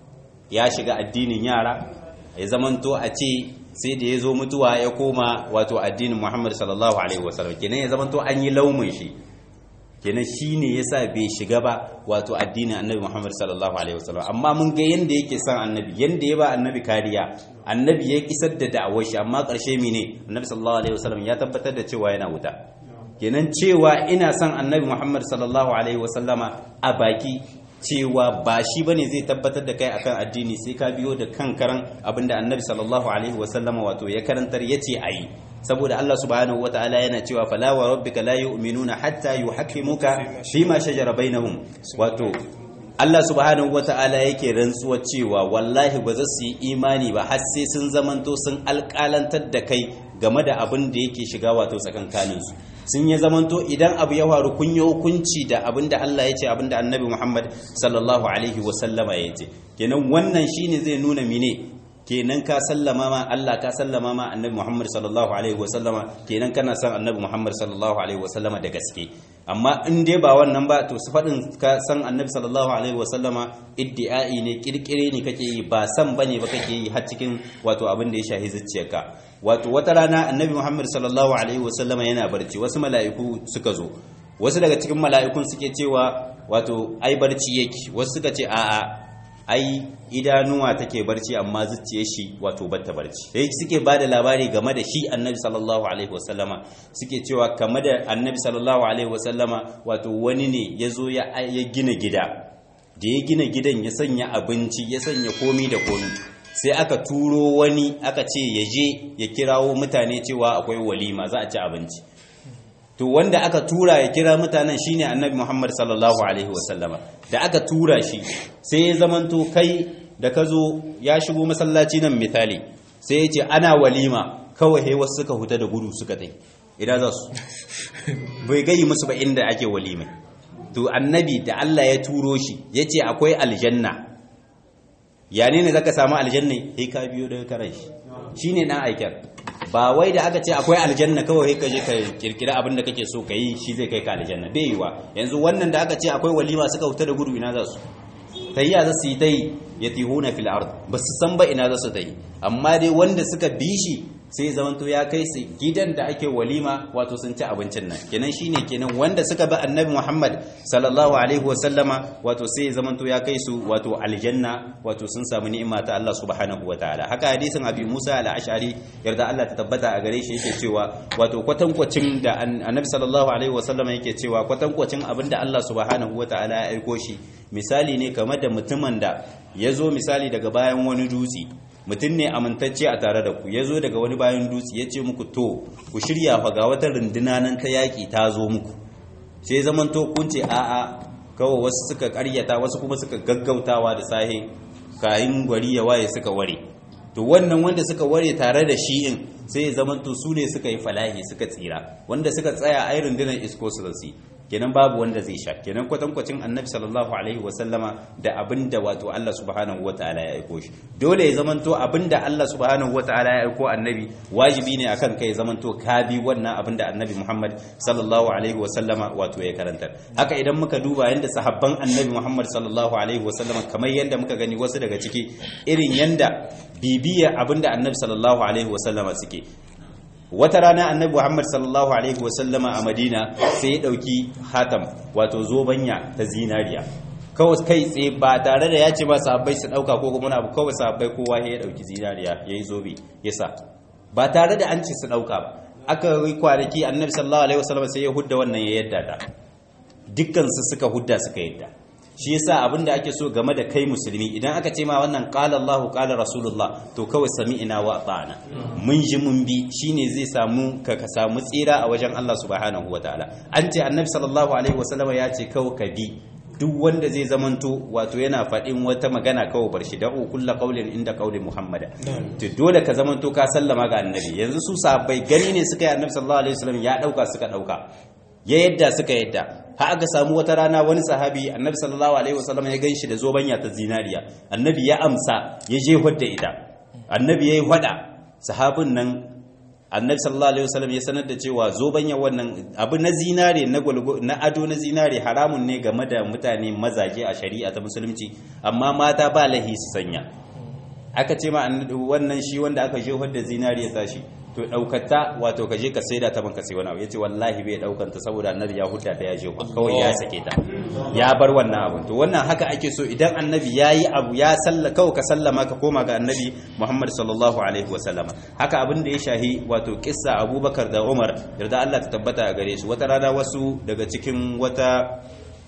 ya shiga addinin yara, ya zamanto a ce sai da ya zo mutuwa ya koma wato addinin Muhammad sallallahu alaihi wasallam, kenan ya zamanto an yi laumin shi, kenan shine yasa bai shiga ba wato addinin annabi Muhammad sallallahu alaihi wasallam. Amma mun ga yanda yake son annabi, yanda ya ba annabi kariya, annabi ya kisar da da'awar shi, amma karshe mene, annabi sallallahu alaihi wasallam ya tabbatar da cewa yana wuta. Kenan cewa ina son annabi Muhammad sallallahu alaihi wasallama a baki cewa ba shi bane zai tabbatar da kai akan addini, sai ka biyo da kankaran abinda annabi sallallahu alaihi wasallama wato ya karantar yace ayi. Saboda Allah subhanahu wataala yana cewa fala wa rabbika la yu'minuna hatta yuhaqqimuka fima shajara bainahum. Wato Allah subhanahu wataala yake rantsuwa cewa wallahi ba za su yi imani ba har sai sun zamanto sun alƙalantar da kai game da abin da yake shiga wato tsakankanin su. Sun ya zamanto idan abu ya faru kun yi hukunci da abin da Allah ya ce, abin da Annabi Muhammad sallallahu alaihi wasallama ya ce. Kenan wannan shine zai nuna mine, kenan ka sallama ma Allah, ka sallama ma annabi Muhammad sallallahu alaihi wasallama, kenan kana son annabi Muhammad sallallahu alaihi wasallama da gaske. Amma in dai ba wannan ba, to su faɗin ka san annabi sallallahu alaihi wasallama iddi'ai ne, kirkire ne kake yi, ba san bane ba kake yi har cikin wato abin da ya shahi zuciyarka. Wato wata rana annabi Muhammad sallallahu alaihi wasallama yana barci, wasu mala'iku suka zo, wasu daga cikin mala'ikun suke cewa wato ai barci yake, wasu suka ce a'a ai idanuwa take barci amma zuciyar shi wato batta barci. sai suke bada labari game da shi annabi sallallahu alaihi wasallama, suke cewa game da annabi sallallahu alaihi wasallama wato wani ne yazo ya ya gina gida, da ya gina gidan ya sanya abinci, ya sanya komi da komi, sai aka turo wani aka ce ya je ya kirawo mutane cewa akwai walima za a ci abinci. To wanda aka tura ya kira mutanen shine annabi Muhammad sallallahu alaihi wasallama. Da aka tura shi sai ya zamanto kai da ka zo ya shigo masallaci nan misali, sai ya ce ana walima, kawai he wasu suka huta da gudu suka tai, idan za su bai gayi musu ba inda ake walima. To annabi da Allah ya turo shi ya ce akwai aljanna, ya ne ne zaka samu aljanna, sai ka biyo daga karan shi, shine dan aikar. Ba wai da aka ce akwai aljanna kawai ka je ka kirkira abin da kake so ka yi shi zai kai ka aljanna, bai yiwa. Yanzu wannan da aka ce akwai walima suka huta da gudu, ina za su tayya za su yi tai yatihuna fil ard, ba su san ba ina za su tai. Amma dai wanda suka bi shi sai zamanto ya kai su gidan da ake walima, wato sun ci abincin nan. Kenan shine kenan wanda suka bi annabi Muhammad sallallahu alaihi wasallama, wato sai zamanto ya kai su wato aljanna, wato sun samu ni'ima ta Allah subhanahu wataala. Haka hadisin Abi Musa al-Ash'ari yarda Allah ta tabbata a gare shi yake cewa wato kwatankwacin da annabi sallallahu alaihi wasallama yake cewa kwatankwacin abinda Allah subhanahu wataala ya aiko shi, misali ne kamar da mutumin da ya zo misali daga bayan wani dutse, mutum ne amintacce a tare da ku, ya zo daga wani bayan dutse ya ce muku to ku shirya fa ga wata runduna nan ta yaƙi ta zo muku. Sai zaman to kun ce a'a, kawai wasu suka karyata, wasu kuma suka gaggautawa da sahi kayan gwari ya waye suka ware. To wannan wanda suka ware tare da shi in sai ya zaman to su ne suka yi falahi suka tsira, wanda suka tsaya ai rundunar isko su zasu. kenan babu wanda zai sha kenan kwatankwacin annabi sallallahu alaihi wasallama da abinda wato Allah subhanahu wataala ya aiko shi dole ya zamanto abinda Allah subhanahu wataala ya aiko annabi wajibi ne akan kai zamanto ka bi wannan abinda annabi Muhammad sallallahu alaihi wasallama wato ya karanta haka idan muka duba yanda sahabban annabi Muhammad sallallahu alaihi wasallama kamar yanda muka gani wasu daga ciki irin yanda bibiya abinda annabi sallallahu alaihi wasallama suke wata rana annabi Muhammad sallallahu alaihi wasallama a Madina sai ya dauki hatam wato zobanya ta zinariya kawai kai tsaye ba tare da ya ce ba sahabbai su dauka ko kuma abu kawai sahabbai kowa ya dauki zinariya yayi zobe yasa ba tare da an ce su dauka ba aka yi kwanaki annabi sallallahu alaihi wasallama sai ya hudda wannan ya yadda ta dukkan su suka hudda suka yadda shi yasa abinda ake so game da kai musulmi idan aka ce ma wannan qala Allahu qala Rasulullah to kawai sami'ina wa ata'na mun ji mun bi shine zai samu ka ka samu tsira a wajen Allah subhanahu wataala an ce annabi sallallahu alaihi wasallam ya ce kawai ka bi duk wanda zai zamanto wato yana faɗin wata magana kawai bar shi da'u kullu qawlin inda qawli Muhammad to dole ka zamanto ka sallama ga annabi yanzu su sahabbai gani ne suka yi annabi sallallahu alaihi wasallam ya dauka suka dauka ya yadda suka yadda har aka samu wata rana wani sahabi annabi sallallahu alaihi wasallam ya ganshi da zobanya ta zinariya annabi ya amsa ya je hudda ita annabi yayi hada sahabin nan annabi sallallahu alaihi wasallam ya sanar da cewa zobanya wannan abu na zinare na na ado na zinare haramun ne game da mutane mazaje a shari'a ta musulunci amma mata ba lahi su sanya aka ce ma wannan shi wanda aka je hudda zinariya tashi to daukata wato ka je ka saida ta banka sai wani abu yace wallahi bai daukan ta saboda annabi ya hudda ta ya je kawai ya sake ta ya bar wannan abun to wannan haka ake so idan annabi yayi abu ya salla kawai ka sallama ka koma ga annabi Muhammad sallallahu alaihi wasallama haka abin da ya shahi wato kissa Abubakar da Umar yarda Allah ta tabbata a gare su wata rana wasu daga cikin wata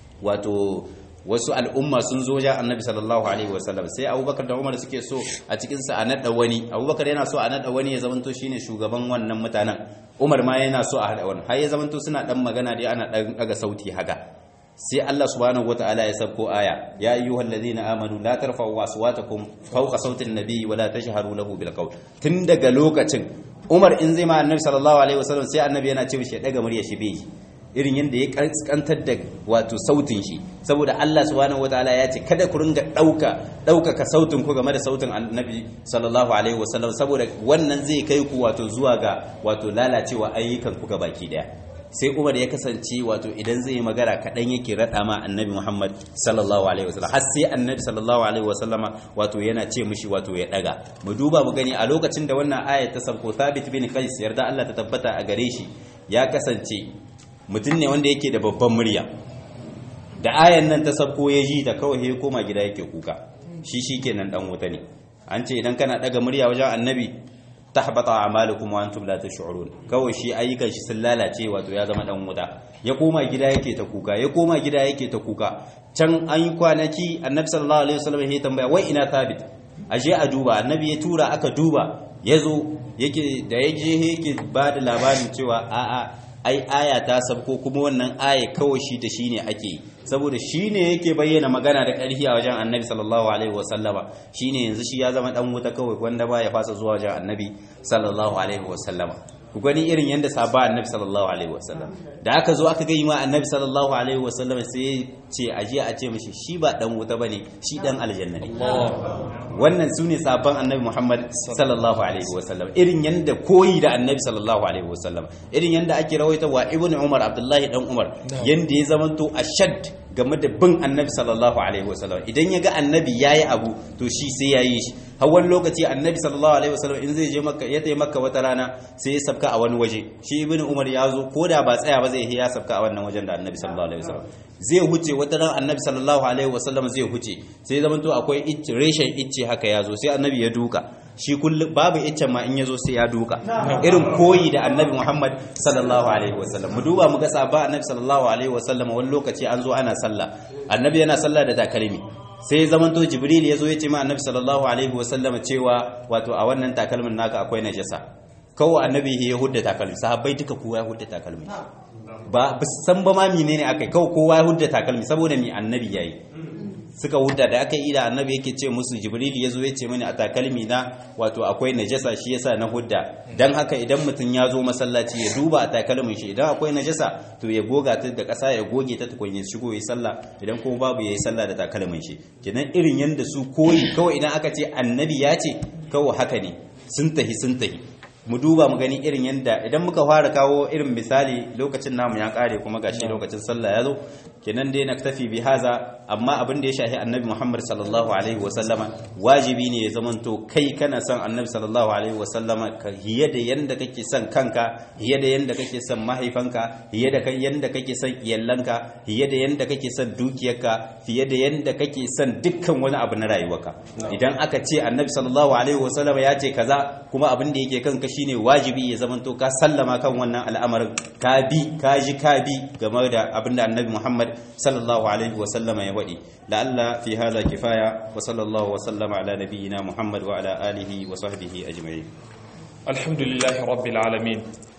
wato wasu al'umma sun zo ja annabi sallallahu alaihi wasallam sai abubakar da umar suke so a cikinsa a naɗa wani abubakar yana so a naɗa wani ya zamanto shine shugaban wannan mutanen umar ma yana so a haɗa wani har ya zamanto suna ɗan magana dai ana ɗan ɗaga sauti haka sai Allah subhanahu wataala ya sabko aya ya ayyuhal ladina amanu la tarfa'u aswatakum fawqa sauti an-nabi wa la tajharu lahu bil qawl tun daga lokacin umar in zai ma annabi sallallahu alaihi wasallam sai annabi yana ce mishi ya daga murya shi bai irin yadda ya kaskantar da wato sautin shi saboda Allah subhanahu wataala ya ce kada ku ringa dauka daukaka sautin ku game da sautin annabi sallallahu alaihi wasallam saboda wannan zai kai ku wato zuwa ga wato lalacewa ayyukan ku baki daya sai Umar ya kasance wato idan zai yi magana kadan yake rada ma annabi Muhammad sallallahu alaihi wasallam har sai annabi sallallahu alaihi wasallama wato yana ce mishi wato ya daga mu duba mu gani a lokacin da wannan ayat ta sabko Thabit bin Qais yarda Allah ta tabbata a gare shi ya kasance mutum ne wanda yake da babban murya da ayan nan ta sabko ya ji ta kawai ya koma gida yake kuka shi shikenan dan wuta ne an ce idan kana daga murya wajen annabi tahbata a'malukum wa antum la tash'urun kawai shi ayyukan shi sun lalace wato ya zama dan wuta ya koma gida yake ta kuka ya koma gida yake ta kuka can an yi kwanaki annabi sallallahu alaihi wasallam ya tambaya wai ina Thabit aje a duba annabi ya tura aka duba yazo yake da yaje yake ba da labarin cewa a'a ai aya ta sabko kuma wannan aya kawai shi da shi ne ake saboda shi ne yake bayyana magana da ƙarfi a wajen annabi sallallahu alaihi wasallama shi ne yanzu shi ya zama ɗan wuta kawai wanda ba ya fasa zuwa wajen annabi sallallahu alaihi wasallama ku gani irin yadda saba annabi sallallahu alaihi wasallam da aka zo aka gani ma annabi sallallahu alaihi wasallam sai ce aje a ce mishi shi ba dan wuta bane shi dan aljanna ne wannan sune sabon annabi Muhammad sallallahu alaihi wasallam irin yanda koyi da annabi sallallahu alaihi wasallam irin yanda ake rawaita wa ibnu umar abdullahi dan umar yanda ya zamanto ashad game da bin annabi sallallahu alaihi wasallam idan ya ga annabi yayi abu to shi sai yayi shi har wani lokaci annabi sallallahu alaihi wasallam in zai je makka ya tayi makka wata rana sai ya sabka a wani waje shi ibnu umar ya zo koda ba tsaya ba zai ya sabka a wannan wajen da annabi sallallahu alaihi wasallam zai huce wata ran annabi sallallahu alaihi wasallam zai huce sai zaman to akwai icce reshen icce haka ya zo sai annabi ya duka shi kullum babu iccen ma in ya zo sai ya duka irin koyi da annabi Muhammad sallallahu alaihi wasallam mu duba mu ga sahaba annabi sallallahu alaihi wasallam wani lokaci an zo ana sallah annabi yana sallah da takalmi sai zamanto jibril ya zo ya ce ma annabi sallallahu alaihi wasallam cewa wato a wannan takalmin naka akwai najasa kawai annabi ya hudda takalmi sahabbai duka kowa ya hudda takalmi ba san ba ma menene akai kawai kowa ya hudda takalmi saboda mi annabi yayi suka huda da aka yi da annabi yake ce musu jibril ya zo ya ce mini a takalmi na wato akwai najasa shi yasa na hudda dan haka idan mutum ya zo masallaci ya duba a takalmin shi idan akwai najasa to ya goga ta da ƙasa ya goge ta tukun ya shigo yi sallah idan kuma babu yayi sallah da takalmin shi kenan irin yanda su koyi kawai idan aka ce annabi ya ce kawai haka ne sun tahi sun tahi mu duba mu gani irin yanda idan muka fara kawo irin misali lokacin namu ya kare kuma gashi lokacin sallah ya zo kenan dai naktafi bi haza amma abin da ya shahi annabi Muhammad sallallahu alaihi wasallama wajibi ne ya zamanto kai kana son annabi sallallahu alaihi wasallama ka hiye da yanda kake son kanka hiye da yanda kake son mahaifanka hiye da yanda kake son iyallanka hiye da yanda kake son dukiyarka fiye da yanda kake son dukkan wani abu na rayuwarka idan aka ce annabi sallallahu alaihi wasallama ya ce kaza kuma abin da yake kanka shine wajibi ya zamanto ka sallama kan wannan al'amarin ka bi ka ji ka bi game da abin da annabi Muhammad sallallahu alaihi wa sallama ya wadi la'alla fi hadha kifaya wa sallallahu wa sallama ala nabiyyina Muhammad wa ala alihi wa sahbihi ajma'in alhamdulillahi rabbil alamin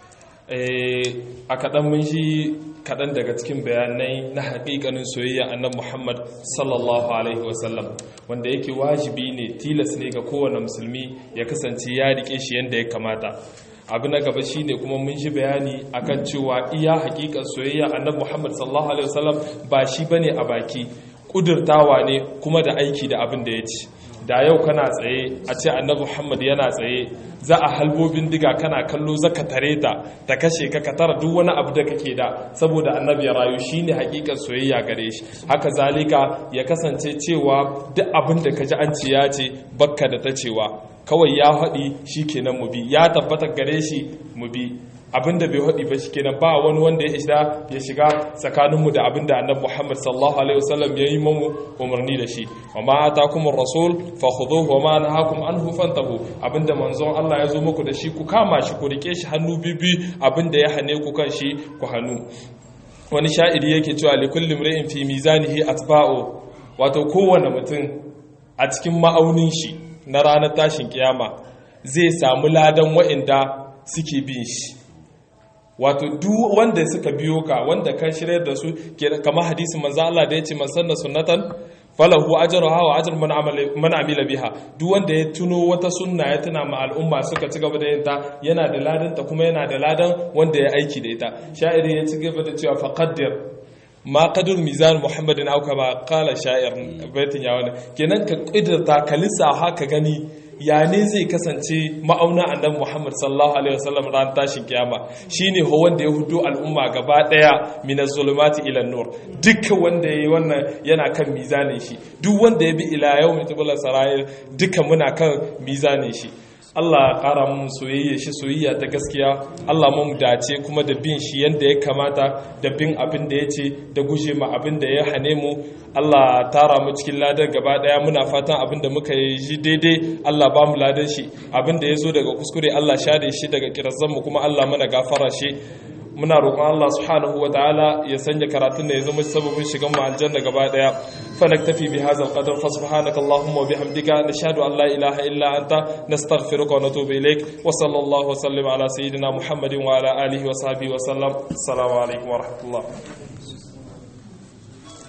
eh akadan mun shi kadan daga cikin bayanai na haƙiƙanin soyayya annabi Muhammad sallallahu alaihi wa sallam wanda yake wajibi ne tilas ne ga kowane musulmi ya kasance ya rike shi yanda ya kamata abu na gaba shine kuma mun shi bayani akan cewa iya hakikan soyayya annabi Muhammad sallallahu alaihi wasallam ba shi bane a baki kudurtawa ne kuma da aiki da abin da ya ci da yau kana tsaye a ce annabi Muhammad yana tsaye za a halbo bindiga kana kallo zaka tare ta ta kashe ka ka tara duk wani abu da kake da saboda annabi ya rayu shine hakikan soyayya gare shi haka zalika ya kasance cewa duk abin da kaji an ci ya ce bakka da ta cewa kawai ya haɗi shi kenan mu bi ya tabbata gare shi mu bi abinda bai haɗi ba shi kenan ba wani wanda ya shiga ya shiga tsakaninmu da abinda annabi Muhammad sallallahu alaihi wasallam ya yi mamu umarni da shi wa ma atakumur rasul fakhudhuhu wa ma nahakum anhu fantahu abinda manzon Allah ya zo muku da shi ku kama shi ku rike shi hannu bibi abinda ya hane ku kan shi ku hannu wani sha'iri yake cewa likulli imri'in fi mizanihi atba'u wato kowane mutum a cikin ma'aunin shi na ranar tashin kiyama zai samu ladan wa'inda suke bin shi wato duk wanda suka biyo ka wanda kan shirya da su kamar hadisin manzo Allah da yace man sanna sunnatan falahu ajruha wa ajru man amila man amila biha duk wanda ya tuno wata sunna ya tuna ma al'umma suka ci gaba da yin ta yana da ladan ta kuma yana da ladan wanda ya aiki da ita sha'iri ya ci gaba da cewa faqaddir ma qadur mizan muhammadin au kama qala sha'ir baitin ya wani kenan ka kidirta ka lissafa ka gani ya ne zai kasance ma'auna annabi Muhammad sallallahu alaihi wasallam ran tashin kiyama shine ho wanda ya hudo al'umma gaba daya minaz zulumati ila nur dukkan wanda yayi wannan yana kan mizanin shi duk wanda ya bi ila yawmi tubul sarayir dukkan muna kan mizanin shi Allah ƙara mu soyayya shi soyayya ta gaskiya Allah mu dace kuma da bin shi yanda ya kamata da bin abin da ya ce da guje ma abin da ya hane mu Allah tara mu cikin ladan gaba daya muna fatan abin da muka yi shi daidai Allah ba mu ladan shi abin da ya zo daga kuskure Allah share shi daga kirazan mu kuma Allah mana gafara shi muna roƙon Allah subhanahu wa ta'ala ya sanya karatun da ya zama sababin shigan mu aljanna gaba daya fa naktafi bi hadzal qadar fa subhanaka allahumma wa bihamdika nashhadu an la ilaha illa anta nastaghfiruka wa natubu ilaik wa sallallahu wa sallim ala sayyidina muhammadin wa ala alihi wa sahbihi wa sallam assalamu alaikum wa rahmatullah